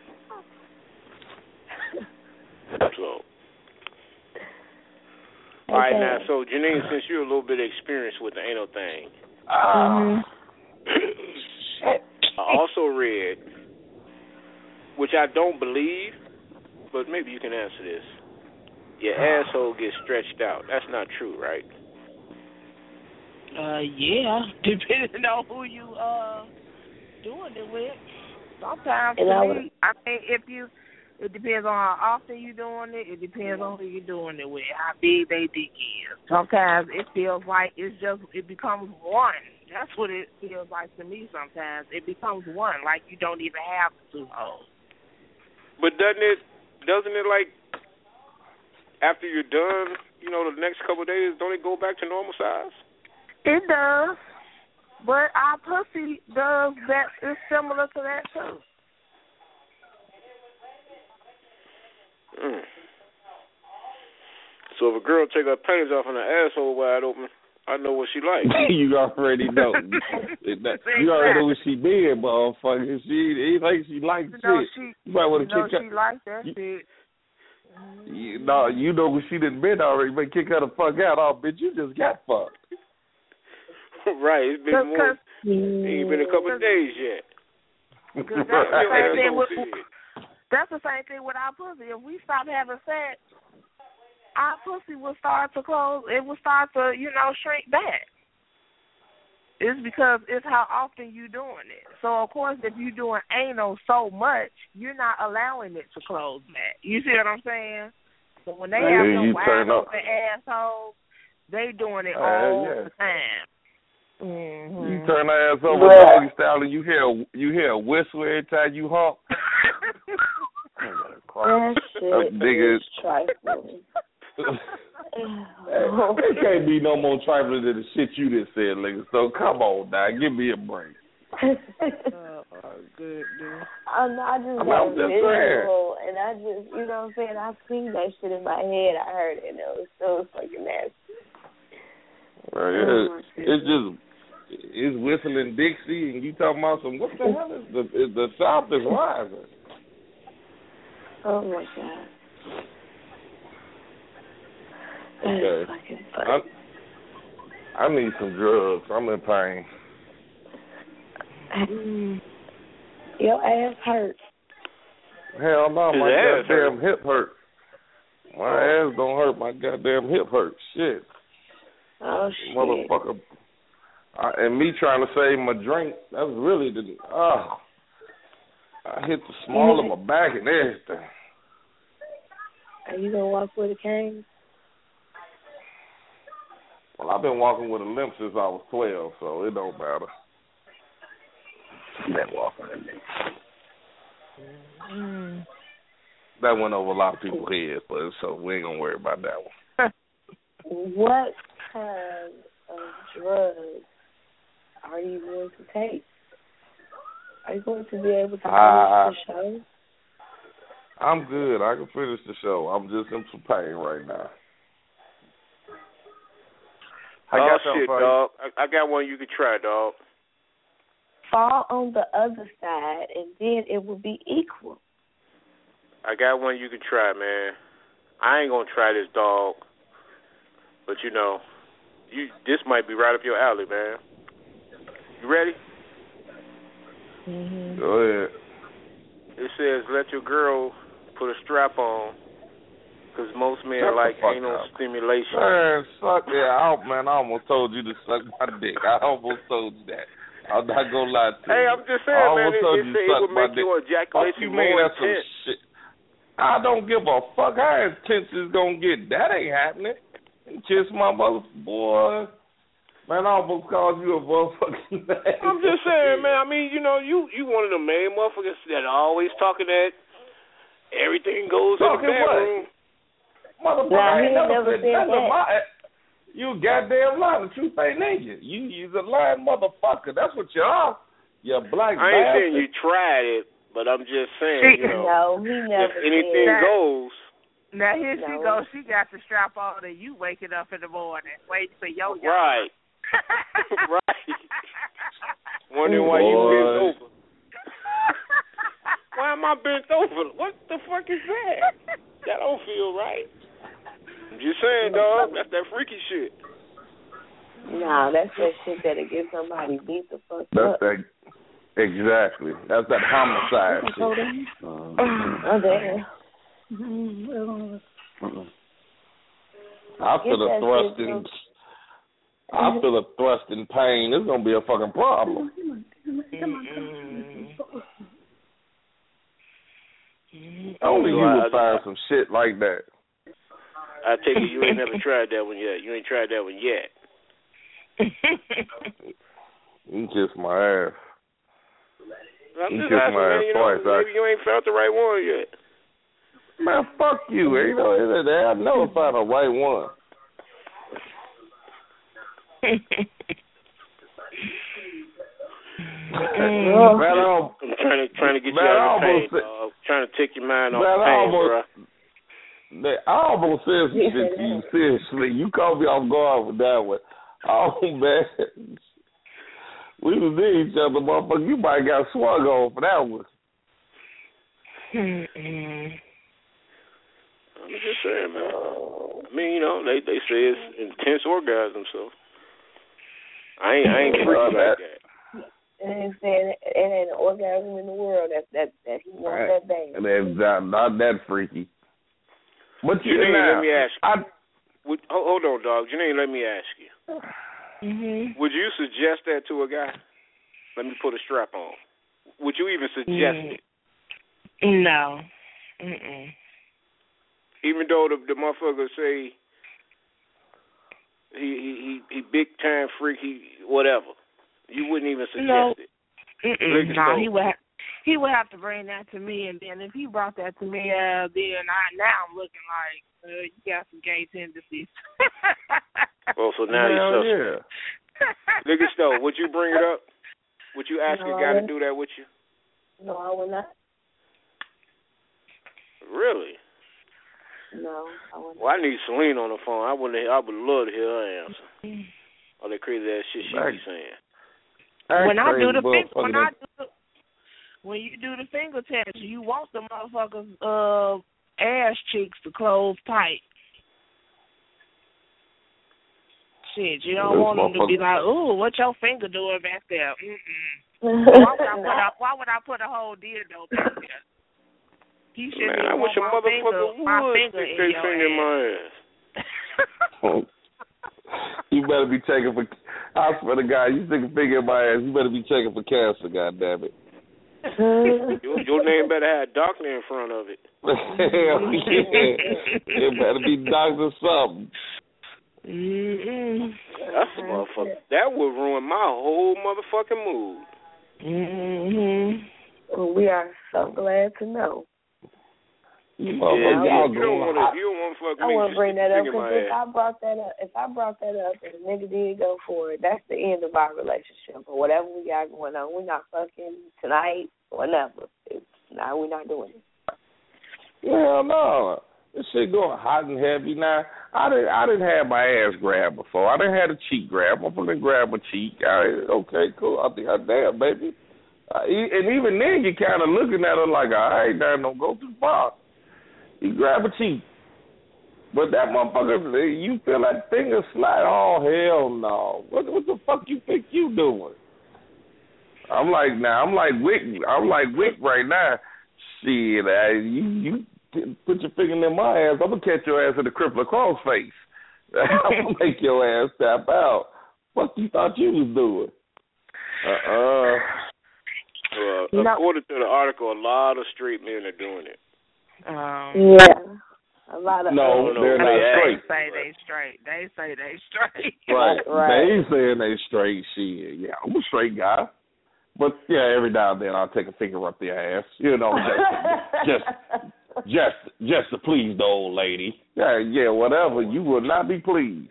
So. All right, now, so, Janine, since you're a little bit experienced with the anal thing, I also read, which I don't believe, but maybe you can answer this. Your asshole gets stretched out. That's not true, right? Yeah, depending on who you doing it with. Sometimes, it depends on how often you're doing it. It depends on who you're doing it with, how big they dick is. Sometimes it feels like it becomes one. That's what it feels like to me sometimes. It becomes one, like you don't even have two holes. But doesn't it like, after you're done, the next couple of days, don't it go back to normal size? It does. But our pussy does that. It's similar to that, too. So if a girl take her panties off and her asshole wide open, I know what she likes. You already know. You already know what she did, motherfucker. She likes shit. You might want to kick her. She likes that shit. You know what she done been already. You may kick her the fuck out. Oh, bitch, you just got fucked. Right. It's been more. It ain't been a couple of days yet. That's the same thing with our pussy. If we stop having sex, our pussy will start to close. It will start to, shrink back. It's because it's how often you're doing it. So, of course, if you're doing anal so much, you're not allowing it to close back. You see what I'm saying? So when they have some wide open assholes, they doing it all the time. Mm-hmm. You turn her ass over doggy style and you hear a whistle every time you honk. That shit is trifling. It can't be no more trifling than the shit you just said, nigga. So come on, now, give me a break. Good, dude. I just got visual, and I just, I've seen that shit in my head. I heard it, and it was so fucking nasty. Right, it's whistling Dixie, and you talking about what the hell is the South is rising. Oh my God. Okay. I need some drugs. I'm in pain. Your ass hurt. Hell no, my goddamn hip hurt. My ass don't hurt. My goddamn hip hurt. Shit. Oh shit. Motherfucker. And me trying to save my drink. That's really I hit the small of my back and everything. Are you gonna walk with a cane? Well, I've been walking with a limp since I was 12, so it don't matter. Been walking with a limp. That went over a lot of people's heads, but so we ain't gonna worry about that one. What kind of drugs are you going to take? Are you going to be able to finish the show? I'm good. I can finish the show. I'm just in some pain right now. I got shit, dog. I got one you can try, dog. Fall on the other side, and then it will be equal. I got one you can try, man. I ain't gonna try this, dog. But this might be right up your alley, man. You ready? Mm-hmm. Go ahead. It says, let your girl put a strap on Because most men like anal stimulation. Man, suck it out, man. I almost told you to suck my dick. I almost told you that. I'm not going to lie to you. Hey, I'm just saying, man, it would make your ejaculation more intense. Shit. I don't give a fuck how intense it's going to get. That ain't happening. Kiss my mother, boy. Man, I almost called you a motherfucking name. I'm just saying, man. I mean, you know, you one of the main motherfuckers that are always talking that everything goes in the bedroom. Motherfucker, I ain't never said that. You goddamn lying. The truth ain't in you. You's a lying motherfucker. That's what you are. You black bastard. I ain't saying you tried it, but I'm just saying, you know, no, he never if anything goes. Now here she goes. She got the strap on, and you waking up in the morning waiting for your right, right. Wondering why you bent over. Why am I bent over? What the fuck is that? That don't feel right. I'm just saying, dog. That's that freaky shit. Nah, that's that shit that'll get somebody beat the fuck up. Exactly. That's that homicide shit. Oh, damn. I feel a thrust in. I feel a thrust in pain. It's gonna be a fucking problem. Only you would find some shit like that. I take it you ain't never tried that one yet. You ain't tried that one yet. You kiss my ass. I'm just asking, man, you know, maybe you ain't felt the right one yet. Man, fuck you. You know, I never found a right one. I'm trying to get you out of pain, dog. Trying to take your mind off pain, bro. I almost said some shit to you, seriously. You caught me off guard with that one. Oh, man. We was in each other, motherfucker. You might got swung on for that one. I'm just saying, man. I mean, you know, they say it's intense orgasm, so I ain't freaky like that. And saying it ain't an orgasm in the world that he wants that bad. And it's not that freaky. But Janine, let me ask you. Hold on, dog. Janine, let me ask you. Mm-hmm. Would you suggest that to a guy? Let me put a strap on. Would you even suggest it? No. Even though the motherfucker say he big time freak, whatever, you wouldn't even suggest it. No, he would have to bring that to me, and then if he brought that to me, then now I'm looking like you got some gay tendencies. Well, so now you're suspect. Look at Stowe. Would you bring it up? Would you ask a guy to do that with you? No, I would not. Really? No, I wouldn't. Well, I need Celine on the phone. I would love to hear her answer. All that crazy ass shit she be saying. When you do the finger test, you want the motherfuckers' ass cheeks to close tight. Shit, you don't want them to be like, ooh, what your finger doing back there? Why would I put a whole dildo back there? You shouldn't even want my finger in your ass. You better be checking for. I swear to God, you stick a finger in my ass. You better be checking for cancer. God damn it. Your name better have doctor in front of it. Hell yeah. It better be Dr. something. That's a motherfucker. That would ruin my whole motherfucking mood. Well, we are so glad to know. You don't want to fuck me. I want to bring that up because if I brought that up and the nigga did go for it, that's the end of our relationship or whatever we got going on. We're not fucking tonight or never. We're not doing it. Hell no. This shit going hot and heavy now. I didn't have my ass grabbed before. I didn't have a cheek grab. I'm gonna grab my cheek. Okay, cool. I think damn, baby. And even then, you kind of looking at her like, all right, now don't go too far. You grab a cheek. But that motherfucker, you feel that finger slide. Oh, hell no. What the fuck you think you doing? I'm like Wick right now. Shit, you put your finger in my ass, I'm gonna catch your ass in the crippler cross face. I'm gonna make your ass tap out. What you thought you was doing? According to the article, a lot of straight men are doing it. Yeah. A lot of no, they're not straight. They say they straight. Right. Right. They saying they straight. Shit. Yeah, I'm a straight guy. But yeah, every now and then I'll take a finger up their ass. You know, just to please the old lady. Yeah, whatever. You will not be pleased.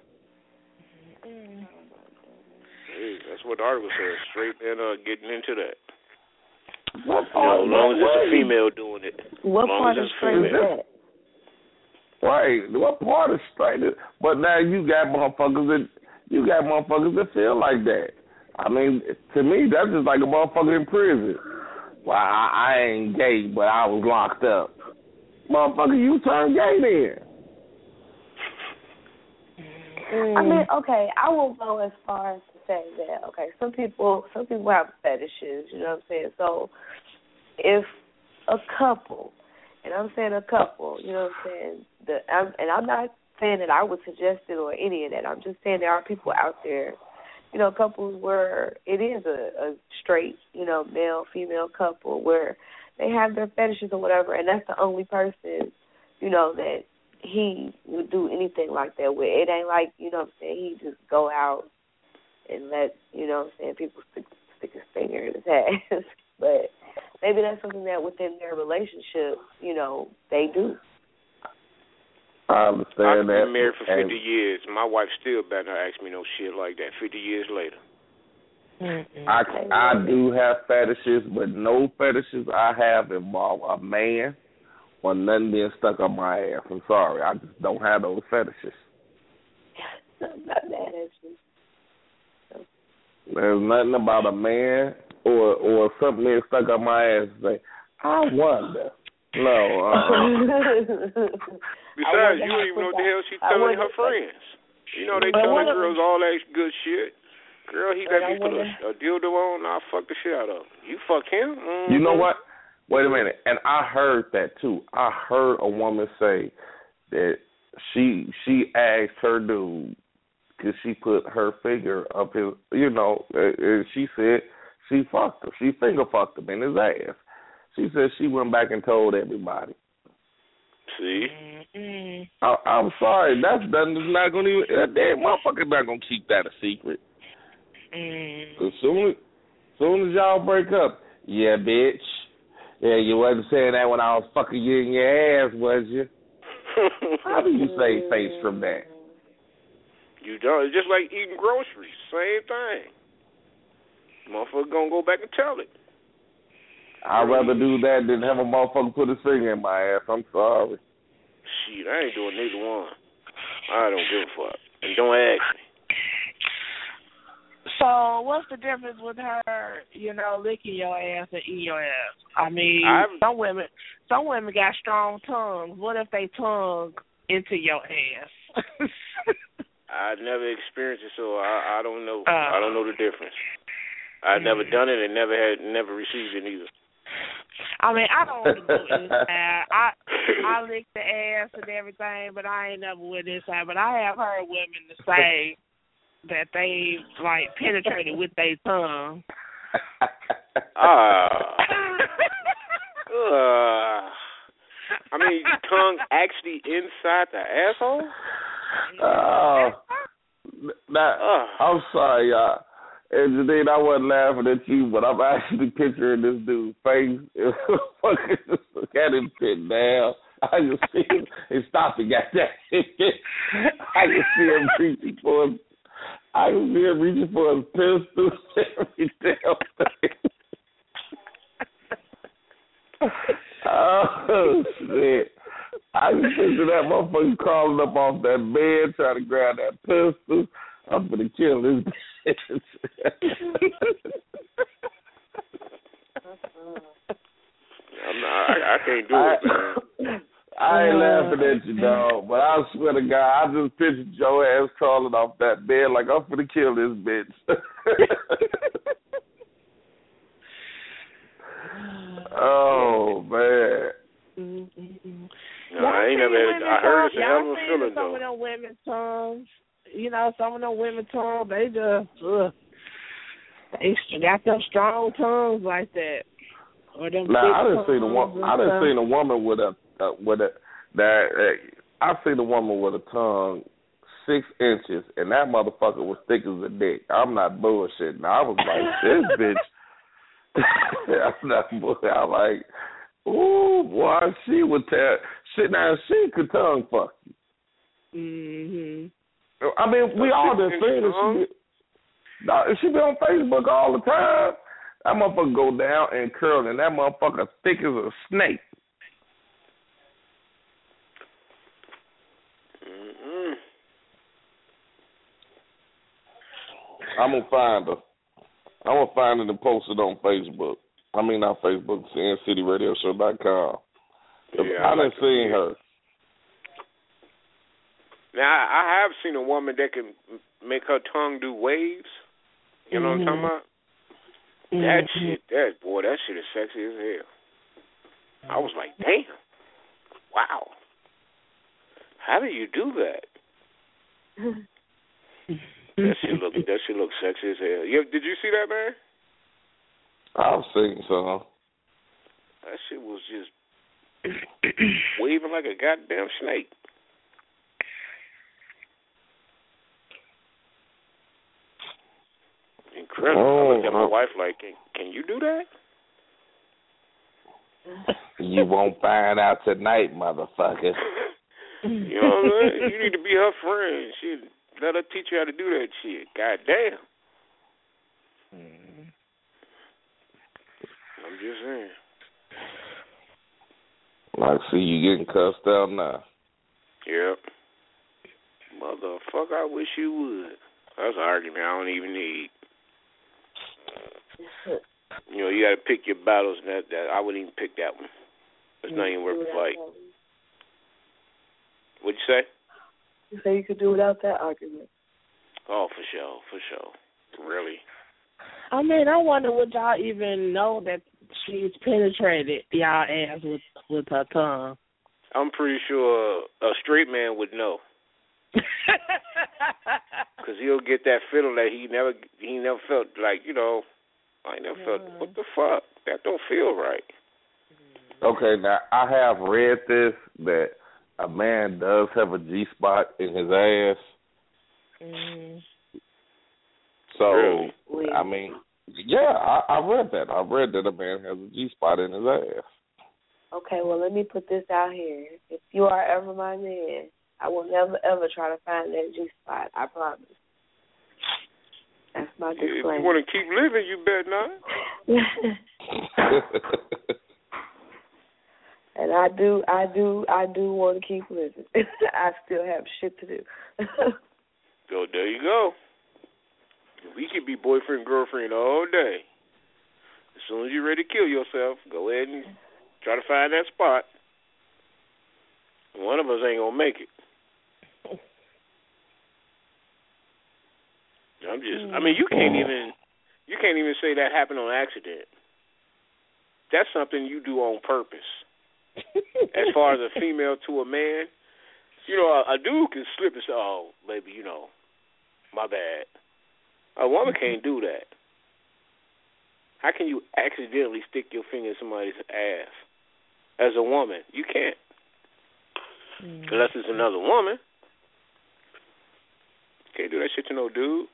Hey, that's what the article says. Straight men are getting into that. As long as it's a female doing it. What part of straight is that? Right. What part of straight is? But now you got motherfuckers that feel like that. I mean, to me, that's just like a motherfucker in prison. Well, I ain't gay, but I was locked up. Motherfucker, you turned gay then. I mean, okay, I won't go as far as to say that. Okay, some people have fetishes. You know what I'm saying? So, if a couple, and I'm saying a couple, you know what I'm saying? I'm not saying that I would suggest it or any of that. I'm just saying there are people out there, you know, couples where it is a straight, you know, male-female couple where they have their fetishes or whatever, and that's the only person, you know, that he would do anything like that with. It ain't like, you know what I'm saying, he just go out and let, you know what I'm saying, people stick his finger in his ass. But maybe that's something that within their relationship, you know, they do. I understand that. I've been married for 50 years. My wife still better not ask me no shit like that 50 years later. I do have fetishes, but no fetishes I have involve a man or nothing being stuck on my ass. I'm sorry. I just don't have those fetishes. I'm not mad at you. There's nothing about a man or something being stuck on my ass and say, I wonder. No. Besides, you don't even know what the hell she's telling her friends. You know, they telling girls all that good shit. Girl, he got me put a dildo on, I'll fuck the shit out of him. You fuck him? Mm-hmm. You know what? Wait a minute. And I heard that, too. I heard a woman say that she asked her dude because she put her finger up his, you know, and she said she fucked him. She finger fucked him in his ass. She said she went back and told everybody. See? I'm sorry. That's not going to even, that damn motherfucker not going to keep that a secret. As soon as y'all break up, yeah, bitch. Yeah, you wasn't saying that when I was fucking you in your ass, was you? How do you save face from that? You don't. It's just like eating groceries. Same thing. Motherfucker gonna go back and tell it. I'd rather do that than have a motherfucker put his finger in my ass. I'm sorry. Shit, I ain't doing neither one. I don't give a fuck. And don't ask me. So what's the difference with her, you know, licking your ass and eating your ass? I mean, some women got strong tongues. What if they tongue into your ass? I never experienced it, so I don't know. I don't know the difference. I've never done it and never received it either. I mean, I don't want to do it inside. I lick the ass and everything, but I ain't never went inside. But I have heard women to say that they like penetrated with their tongue. I mean, tongue actually inside the asshole? I'm sorry, y'all. And Janine, I wasn't laughing at you, but I'm actually picturing this dude's face. Fucking just had him sit down. I just see him and stop and got that. I can see him reaching for his. I can see him reaching for his pistol. Every damn thing. Oh shit! I can picture that motherfucker crawling up off that bed trying to grab that pistol. I'm gonna kill this bitch. I can't do it, man. I ain't laughing at you, dog, but I swear to God, I just pictured your ass crawling off that bed like I'm gonna kill this bitch. Oh man. ain't never. I heard it's a hell of a feeling though. Some of them women's tongues, some of them women's tongues, they just they got them strong tongues like that. Or them. Now I didn't see the woman. I didn't see a woman with a I seen a woman with a tongue 6 inches, and that motherfucker was thick as a dick. I'm not bullshitting. I was like, this bitch. I'm not bullshitting. I'm like, ooh, boy, she would tell. Shit, now she could tongue fuck you. Mhm. I mean, we all done seen it. She be on Facebook all the time. That motherfucker go down and curl, and that motherfucker thick as a snake. I'm going to find her. I'm going to find it and post it on Facebook. I mean, not Facebook, InCityRadioShow.com. Yeah, I done seen her. Now, I have seen a woman that can make her tongue do waves. You know what I'm talking about? That shit, that shit is sexy as hell. I was like, damn. Wow. How do you do that? That shit look sexy as hell. Did you see that, man? I've seen some. That shit was just waving like a goddamn snake. Incredible. I looked at my wife like, can you do that? You won't find out tonight, motherfucker. You know what I mean? You need to be her friend. She let her teach you how to do that shit. God damn. I'm just saying. I see you getting cussed out now. Yep. Motherfucker, I wish you would. That's an argument I don't even need. You got to pick your battles, and that I wouldn't even pick that one. It's not even worth the fight. What'd you say? You say you could do without that argument. Oh, for sure. Really. I mean, I wonder would y'all even know that she's penetrated y'all ass with her tongue? I'm pretty sure a straight man would know. Because he'll get that feeling that he never felt like, I never felt, what the fuck? That don't feel right. Okay, now I have read this, that a man does have a G-spot in his ass. So, really? I mean, yeah, I read that. I read that a man has a G-spot in his ass. Okay, well, let me put this out here. If you are ever my man, I will never, ever try to find that G-spot. I promise. That's my disclaimer. If you want to keep living, you better not. And I do want to keep living. I still have shit to do. So there you go. We could be boyfriend, girlfriend all day. As soon as you're ready to kill yourself, go ahead and try to find that spot. One of us ain't gonna make it. You can't even say that happened on accident. That's something you do on purpose. As far as a female to a man, a dude can slip and say, "Oh, baby, my bad." A woman can't do that. How can you accidentally stick your finger in somebody's ass? As a woman, you can't. Unless it's another woman. Can't do that shit to no dude.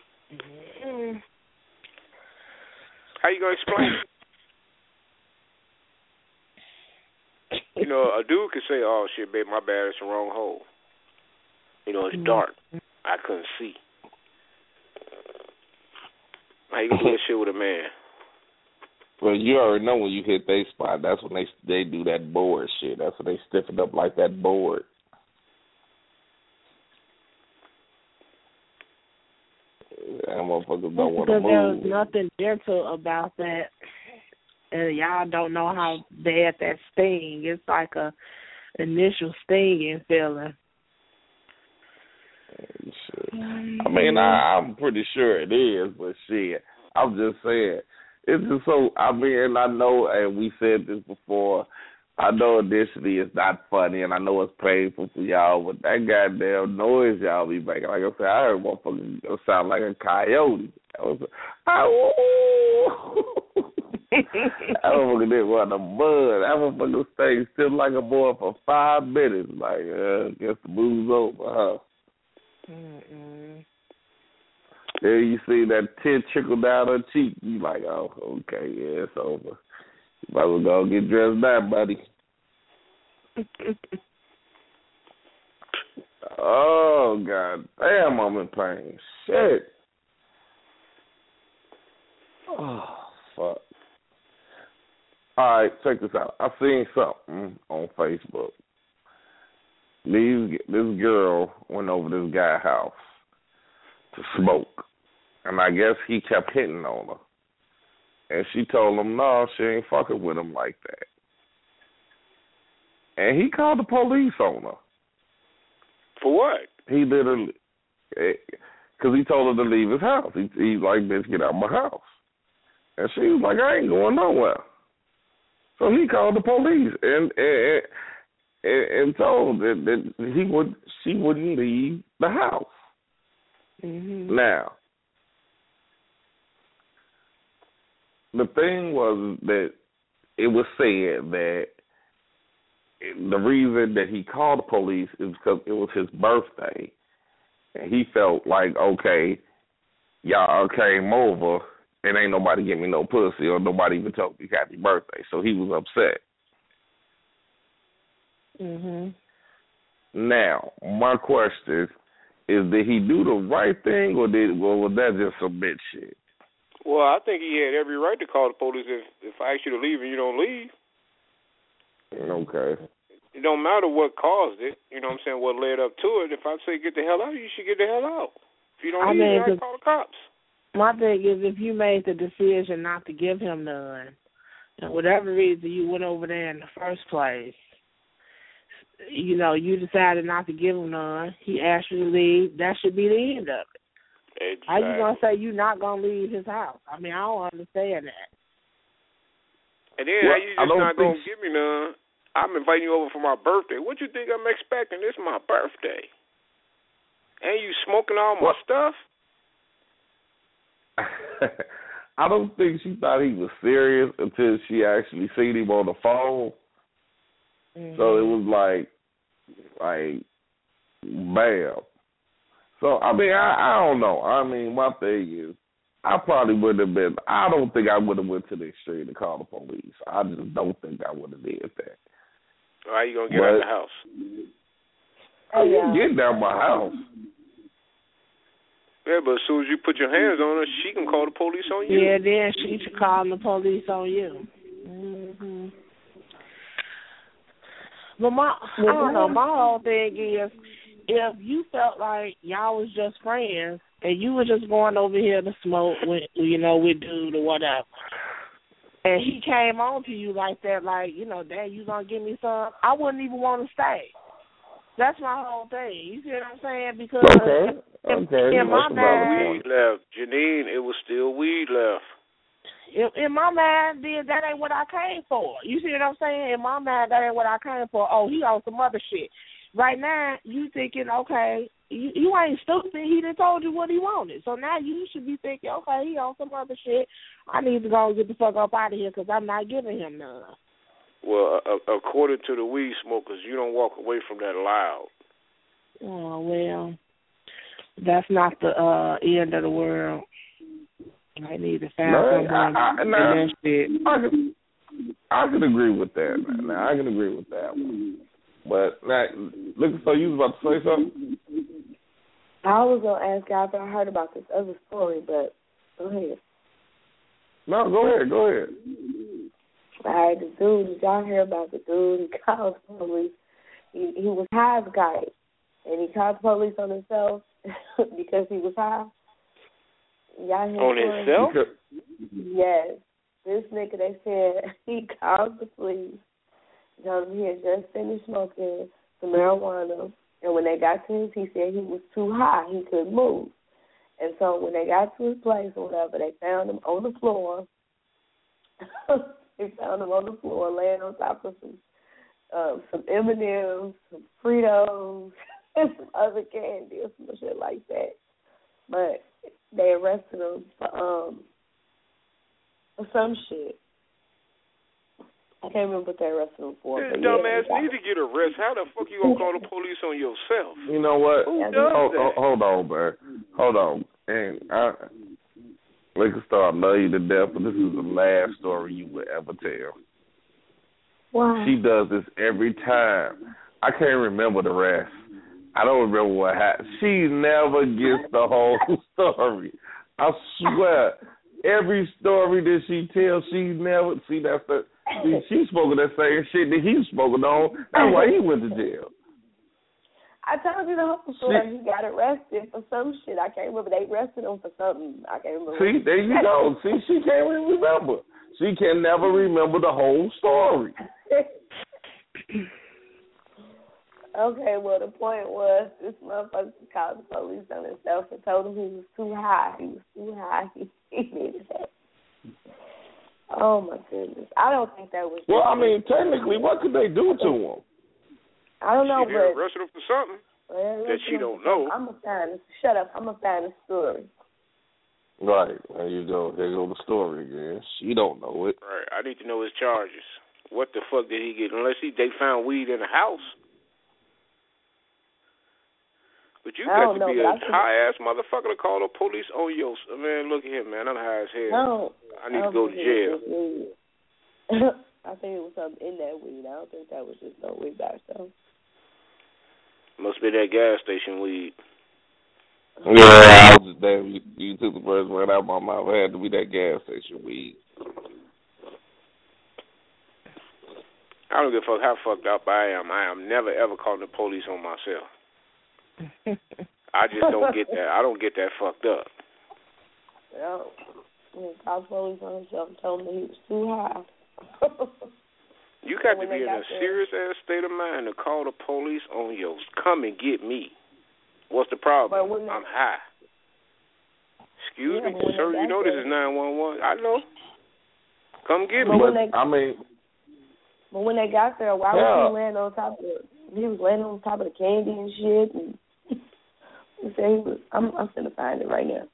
How you gonna explain it? A dude could say, "Oh shit, babe, my bad, it's the wrong hole. It's dark. I couldn't see." How you gonna do that shit with a man? Well, you already know when you hit their spot, that's when they do that board shit. That's when they stiffen up like that board. That motherfuckers don't want to move. There's nothing gentle about that. And y'all don't know how bad that sting. It's like a initial stinging feeling. Shit. I mean, I'm pretty sure it is, but shit, I'm just saying. It's just so, I know, and we said this before, I know initially it's not funny, and I know it's painful for y'all, but that goddamn noise y'all be making, like I said, I heard motherfuckers sound like a coyote. I was I motherfucker didn't want the mud. That motherfucker stayed still like a boy for 5 minutes. Like, guess the move's over, huh? Then you see that tear trickle down her cheek. You like, oh, okay, yeah, it's over. You might as well go get dressed now, buddy. Oh, God damn, I'm in pain. Shit. Oh, fuck. All right, check this out. I seen something on Facebook. This girl went over this guy's house to smoke, and I guess he kept hitting on her. And she told him, no, she ain't fucking with him like that. And he called the police on her. For what? He literally, because he told her to leave his house. He's like, bitch, get out of my house. And she was like, I ain't going nowhere. So he called the police and told that she wouldn't leave the house. Mm-hmm. Now, the thing was that it was said that the reason that he called the police is because it was his birthday. And he felt like, okay, y'all came over and ain't nobody give me no pussy or nobody even told me happy birthday. So he was upset. Mhm. Now, my question is, did he do the right thing or was that just some bitch shit? Well, I think he had every right to call the police if I ask you to leave and you don't leave. Okay. It don't matter what caused it, you know what I'm saying, what led up to it. If I say get the hell out, you should get the hell out. If you don't leave, I call the cops. My thing is, if you made the decision not to give him none, and whatever reason you went over there in the first place, you know, you decided not to give him none, he asked you to leave, that should be the end of it. Exactly. How you going to say you're not going to leave his house? I mean, I don't understand that. And then how you just not going to give me none? I'm inviting you over for my birthday. What you think I'm expecting? This is my birthday. And you smoking all my stuff? I don't think she thought he was serious until she actually seen him on the phone. Mm-hmm. So it was like, bam. So, I mean, I don't know. I mean, my thing is, I probably wouldn't have been, I don't think I would have went to the extreme to call the police. I just don't think I would have did that. How are you going to get out of the house? I ain't getting out of my house. Yeah, but as soon as you put your hands on her, she can call the police on you. Yeah, then she should call the police on you. Mm-hmm. But I don't know, my whole thing is, if you felt like y'all was just friends and you were just going over here to smoke with, you know, with dude or whatever, and he came on to you like that, like, you know, Dad, you gonna give me some? I wouldn't even want to stay. That's my whole thing. You see what I'm saying? Because in my mind, weed left, Janine, it was still weed left. In my mind, then that ain't what I came for. You see what I'm saying? In my mind, that ain't what I came for. Oh, he on some other shit. Right now, you thinking, okay, you ain't stupid. He done told you what he wanted. So now you should be thinking, okay, he on some other shit. I need to go and get the fuck up out of here because I'm not giving him none. Well, according to the weed smokers, you don't walk away from that loud. Oh, well, that's not the end of the world. I need to find someone that shit. I can agree with that, man. Now, I can agree with that one. But, look, so you was about to say something? I was going to ask y'all if I heard about this other story, but go ahead. No, go ahead. All right, the dude, did y'all hear about the dude? He called the police. He was high as a kite, and he called the police on himself because he was high. Y'all hear on himself? Yes. This nigga, they said he called the police, told him he had just finished smoking some marijuana, and when they got to his, he said he was too high, he couldn't move. And so when they got to his place or whatever, they found him on the floor. They found him on the floor laying on top of some M&Ms, some Fritos, and some other candy or some shit like that. But they arrested him for some shit. I can't remember what they arrested him for. This dumbass need to get arrested. How the fuck you gonna call the police on yourself? You know what? Who does that? Hold on, man. Hold on. And Liquor Star, I love you to death, but this is the last story you would ever tell. Why? She does this every time. I can't remember the rest. I don't remember what happened. She never gets the whole story. I swear. Every story that she tells, she never... See, that's the... She's spoken that same shit that he's spoken on. That's why he went to jail. I told you the whole story. He got arrested for some shit. I can't remember. They arrested him for something. I can't remember. See, there you go. See, she can't even remember. She can never remember the whole story. Okay, well, the point was this motherfucker called the police on himself and told him he was too high. He was too high. He needed that. Oh, my goodness. I don't think that was... Well, I mean, technically, what could they do to him? I don't know, she did arrest him for something that she don't know. Shut up. I'm going to find the story. Right. There you go. There goes the story again. She don't know it. Right. I need to know his charges. What the fuck did he get? Unless they found weed in the house. But you got to be a high-ass motherfucker to call the police on your... Man, look at him, man. I'm high as hell. No. I need to go to jail. I think it was something in that weed. I don't think that was just no weed by itself. Must be that gas station weed. Yeah, I was just there. You took the first word out of my mouth. It had to be that gas station weed. I don't give a fuck how fucked up I am. I am never, ever calling the police on myself. I just don't get that. I don't get that fucked up. Yeah. Called police on himself and told him that he was too high. You got to be in a serious-ass state of mind to call the police on you. Come and get me. What's the problem? I'm high. Excuse me? Sir, you know this is 911. I know. Come get me. But when they got there, why was he laying on top of it? He was laying on top of the candy and shit. And he said he was, I'm going to find it right now.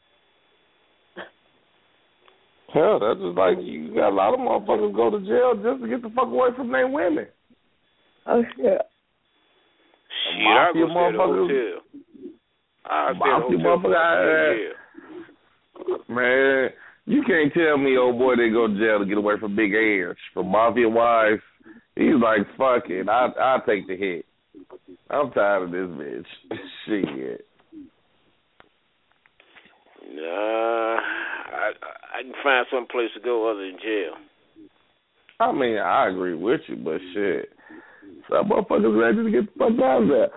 Hell, that's just like you got a lot of motherfuckers go to jail just to get the fuck away from their women. Oh, shit. Shit, I go to the hotel. I stay at the hotel. Man, you can't tell me, old boy, they go to jail to get away from big Ash. From Mafia wife, he's like, fuck it, I'll take the hit. I'm tired of this bitch. Shit. Nah, I can find some place to go other than jail. I mean, I agree with you, but shit, some motherfuckers ready to get the fuck out of there.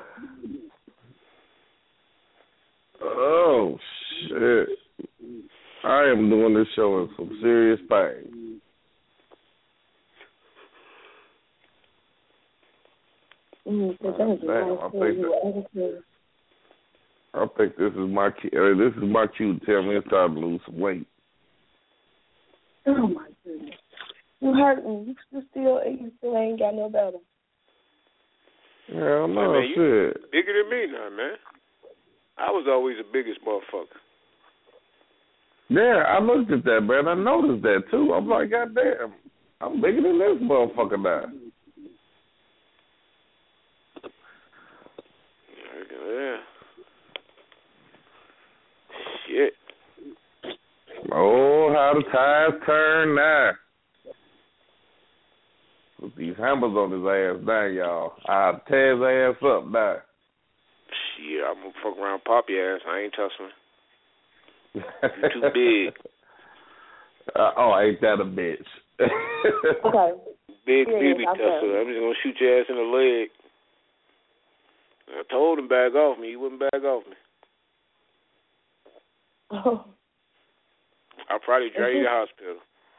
Oh, shit. I am doing this show in some serious pain. I think this is my cue to tell me it's time to lose some weight. Oh my goodness, you hurting? You still ain't got no better. Yeah, no man, shit. You bigger than me now, man. I was always the biggest motherfucker. Yeah, I looked at that, man. I noticed that too. I'm like, goddamn, I'm bigger than this motherfucker now. Yeah. Shit. Oh, how the tides turn now. With these hammers on his ass now, y'all. I'll tear his ass up now. Shit, I'm gonna fuck around, pop your ass. I ain't tussling. You too big. Ain't that a bitch? Okay. Big BB tussle. I'm just gonna shoot your ass in the leg. I told him back off me. He wouldn't back off me. Oh. I'll probably drag you to the hospital.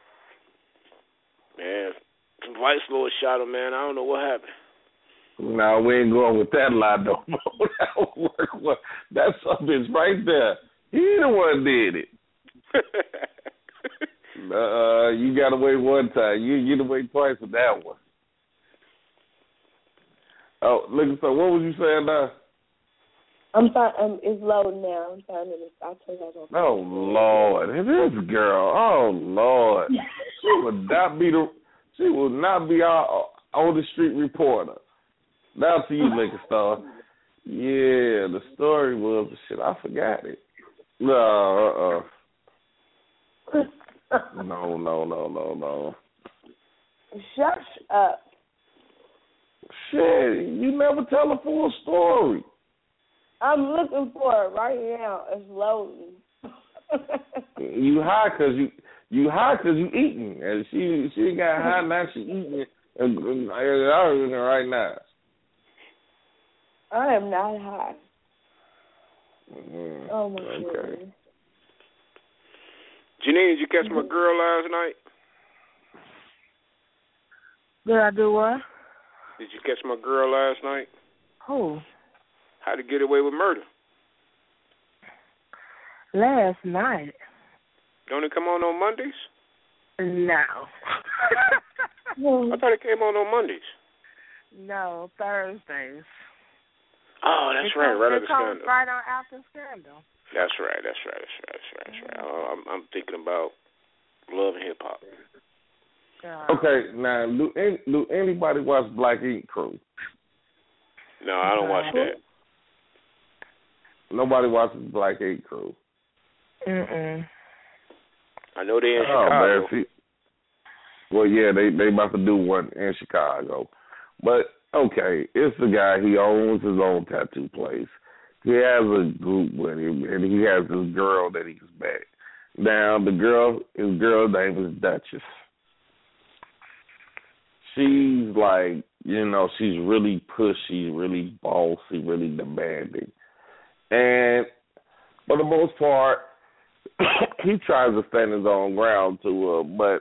Man, some vice lord shot him, man. I don't know what happened. No, we ain't going with that lie no more. That's a bitch right there. He the one did it. You got to wait one time. You get to wait twice with that one. Oh, look. So what was you saying now? I'm sorry. It's loading now. I'm sorry. I'll turn that off. Oh Lord, this girl. Oh Lord, she would not be our on the street reporter. Now to you, Liquor Star. Yeah, the story was shit. I forgot it. No. No. Shut up. Shit, you never tell a full story. I'm looking for it right now. It's loading. You high because you eating, and she got high now. She eating and I'm eating right now. I am not high. Mm-hmm. Oh my goodness. Janine, did you catch my girl last night? Did I do what? Did you catch my girl last night? Who? How to Get Away with Murder. Last night. Don't it come on Mondays? No. I thought it came on Mondays. No, Thursdays. Oh, that's right. Right after Scandal. Right on after Scandal. That's right. I'm thinking about Love and Hip Hop. Okay, now do anybody watch Black Ink Crew? No, I don't watch that. Nobody watches Black Ink Crew. Mm-mm. I know they're in Chicago. Man, well, yeah, they about to do one in Chicago. But, okay, it's the guy, he owns his own tattoo place. He has a group with him, and he has this girl that he's met. Now, his girl's name is Duchess. She's like, she's really pushy, really bossy, really demanding. And for the most part, he tries to stand his own ground to her, but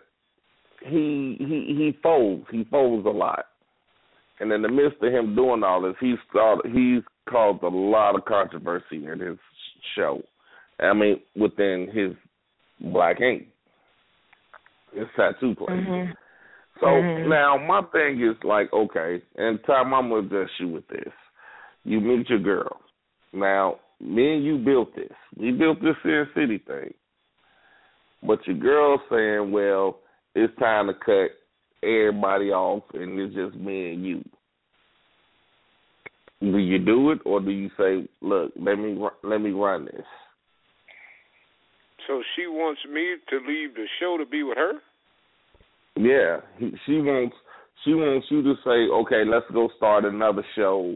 he folds. He folds a lot. And in the midst of him doing all this, he's caused a lot of controversy in his show. I mean, within his Black Ink, his tattoo place. Mm-hmm. So now my thing is like, okay, and Tom, I'm going to address you with this. You meet your girl. Now, me and you built this. We built this Sin City thing. But your girl's saying, well, it's time to cut everybody off and it's just me and you. Do you do it, or do you say, look, let me run this? So she wants me to leave the show to be with her? Yeah, she wants you to say, okay, let's go start another show.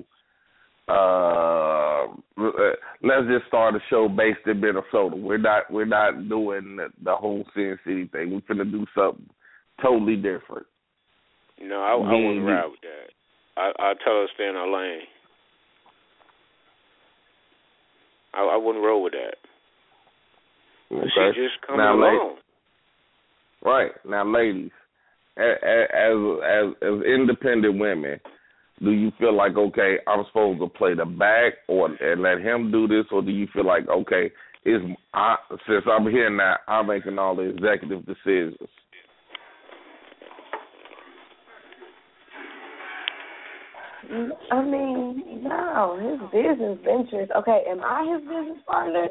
Let's just start a show based in Minnesota. We're not doing the whole Sin City thing. We're finna do something totally different. No, I wouldn't ride with that. I tell her to stay in her lane. I wouldn't roll with that. Okay. She just coming along. Right. Now, ladies, as independent women, do you feel like, okay, I'm supposed to play the back and let him do this, or do you feel like, okay, since I'm here now, I'm making all the executive decisions? I mean, no, his business ventures. Okay, am I his business partner?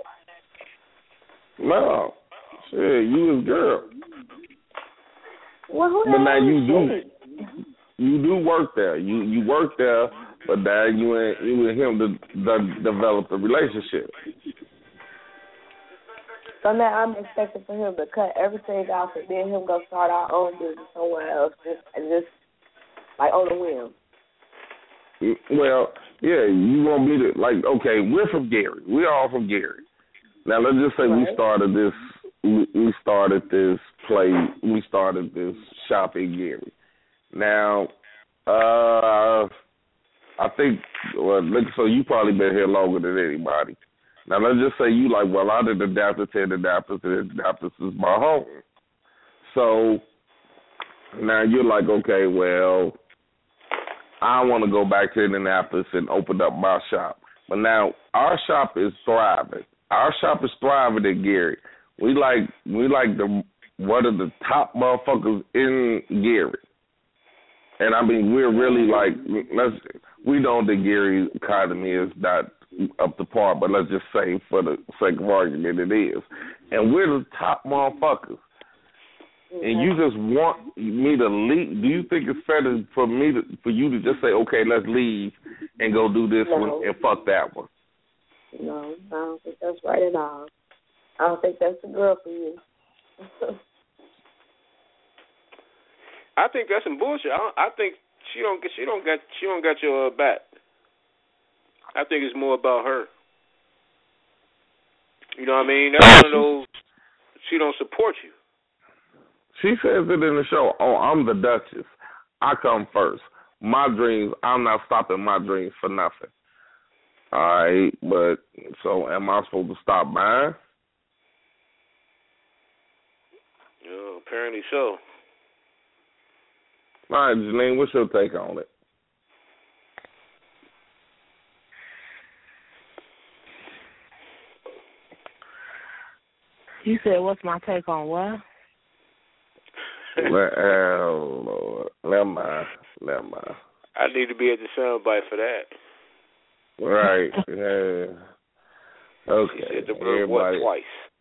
No. Shit, you his girl. Well, but now you do work there. You work there, but now you and him develop a relationship. So now I'm expecting for him to cut everything off and then him go start our own business somewhere else, just like on a whim. Well, yeah, you want me to, like, okay, we're from Gary. We're all from Gary. Now, let's just say we started this shop in Gary. Now, I think, so you probably been here longer than anybody. Now, let's just say you like, well, I did Adapter to Adapter to Adapter is my home. So, now you're like, okay, well, I want to go back to Indianapolis and open up my shop. But now our shop is thriving. Our shop is thriving in Gary. We like one of the top motherfuckers in Gary. And I mean, we're really like, we know that Gary's economy is not up to par, but let's just say for the sake of argument it is. And we're the top motherfuckers. And you just want me to leave. Do you think it's fair for you to just say, okay, let's leave and go do this one and fuck that one? No, I don't think that's right at all. I don't think that's the girl for you. I think that's some bullshit. I think she don't got your back. I think it's more about her. You know what I mean? That's one of those. She don't support you. She says it in the show. Oh, I'm the Duchess. I come first. My dreams. I'm not stopping my dreams for nothing. All right, but so am I supposed to stop mine? Yeah, apparently so. All right, Janine, what's your take on it? You said, what's my take on what? Oh, Lord. Never mind. I need to be at the soundbite for that. Right. Yeah. Okay. She said the word what twice.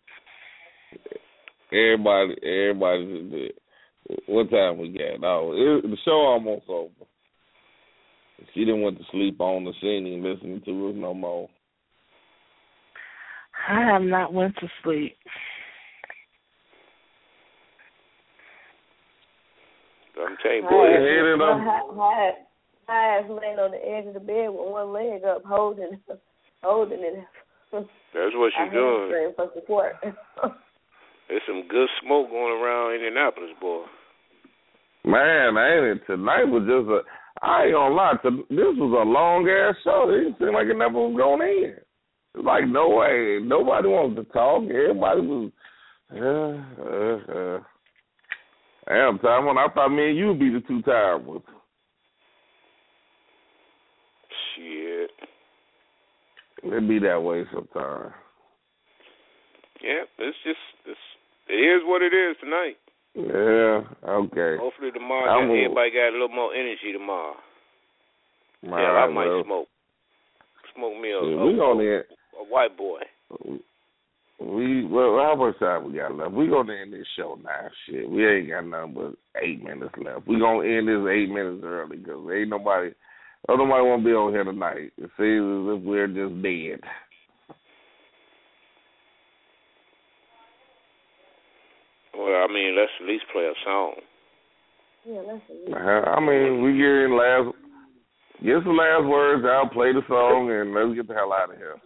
Everybody just did. What time we got? Oh, the show almost over. She didn't want to sleep on the scene and listening to us no more. I have not went to sleep. I'm telling you, boy, I was laying on the edge of the bed with one leg up, holding it. That's what she's doing. For support. There's some good smoke going around Indianapolis, boy. Man, ain't it? Tonight was just I ain't gonna lie, this was a long ass show. It didn't seem like it never was going in. It's like no way, nobody wanted to talk. Everybody was. Damn, Tom, I thought me and you would be the two tired ones. Shit. It be that way sometimes. Yeah, it is what it is tonight. Yeah, okay. Hopefully tomorrow everybody got a little more energy tomorrow. I might smoke. Smoke me a white boy. How much time we got left? We gonna end this show now. Shit, we ain't got nothing but 8 minutes left. We gonna end this 8 minutes early because ain't nobody want to be on here tonight. It seems as if we're just dead. Well, I mean, let's at least play a song. Yeah, let's. I mean, we get some last words out, play the song, and let's get the hell out of here.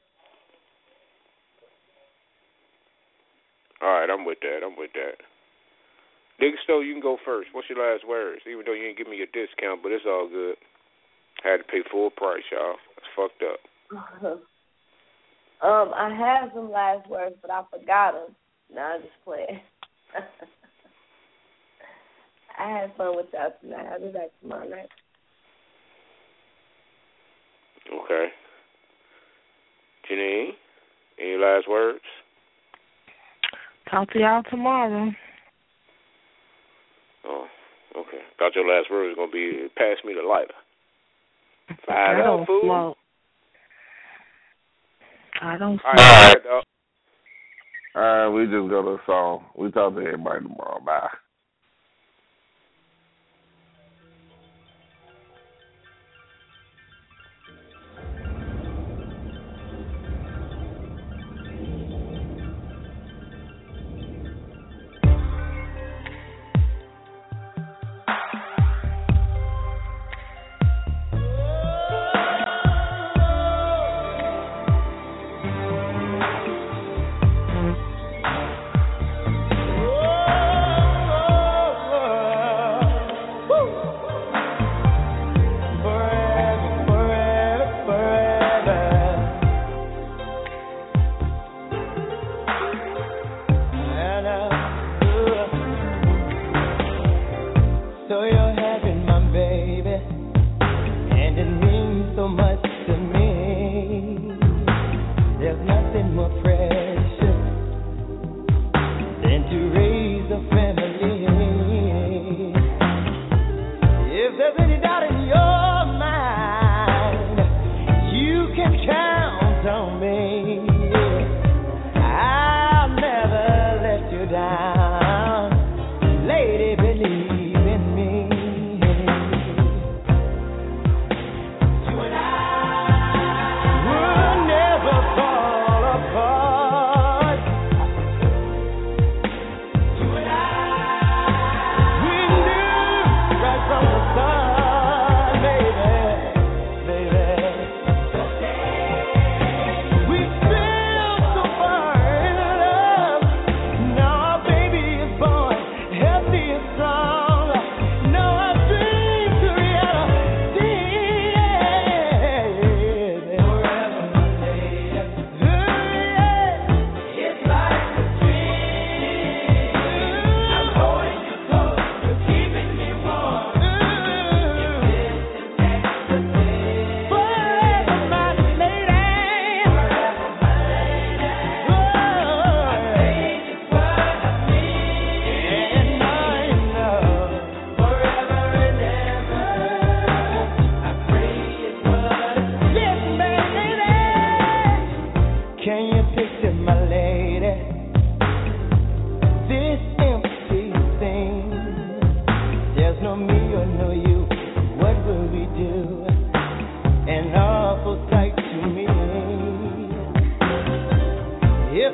All right, I'm with that. Nigga Stowe, you can go first. What's your last words? Even though you didn't give me a discount, but it's all good. I had to pay full price, y'all. It's fucked up. I have some last words, but I forgot them. Nah, I'm just playing. I had fun with y'all tonight. I'll be back tomorrow night. Okay. Janine, any last words? Talk to y'all tomorrow. Oh, okay. Thought your last word was going to be, pass me the lighter. I don't smoke. I don't smoke. All right, we just go to the song. We talk to everybody tomorrow. Bye. Oh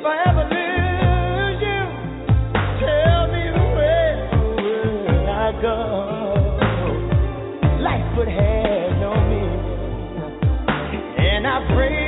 I ever lose you, tell me where will I go? Life would have no meaning, and I pray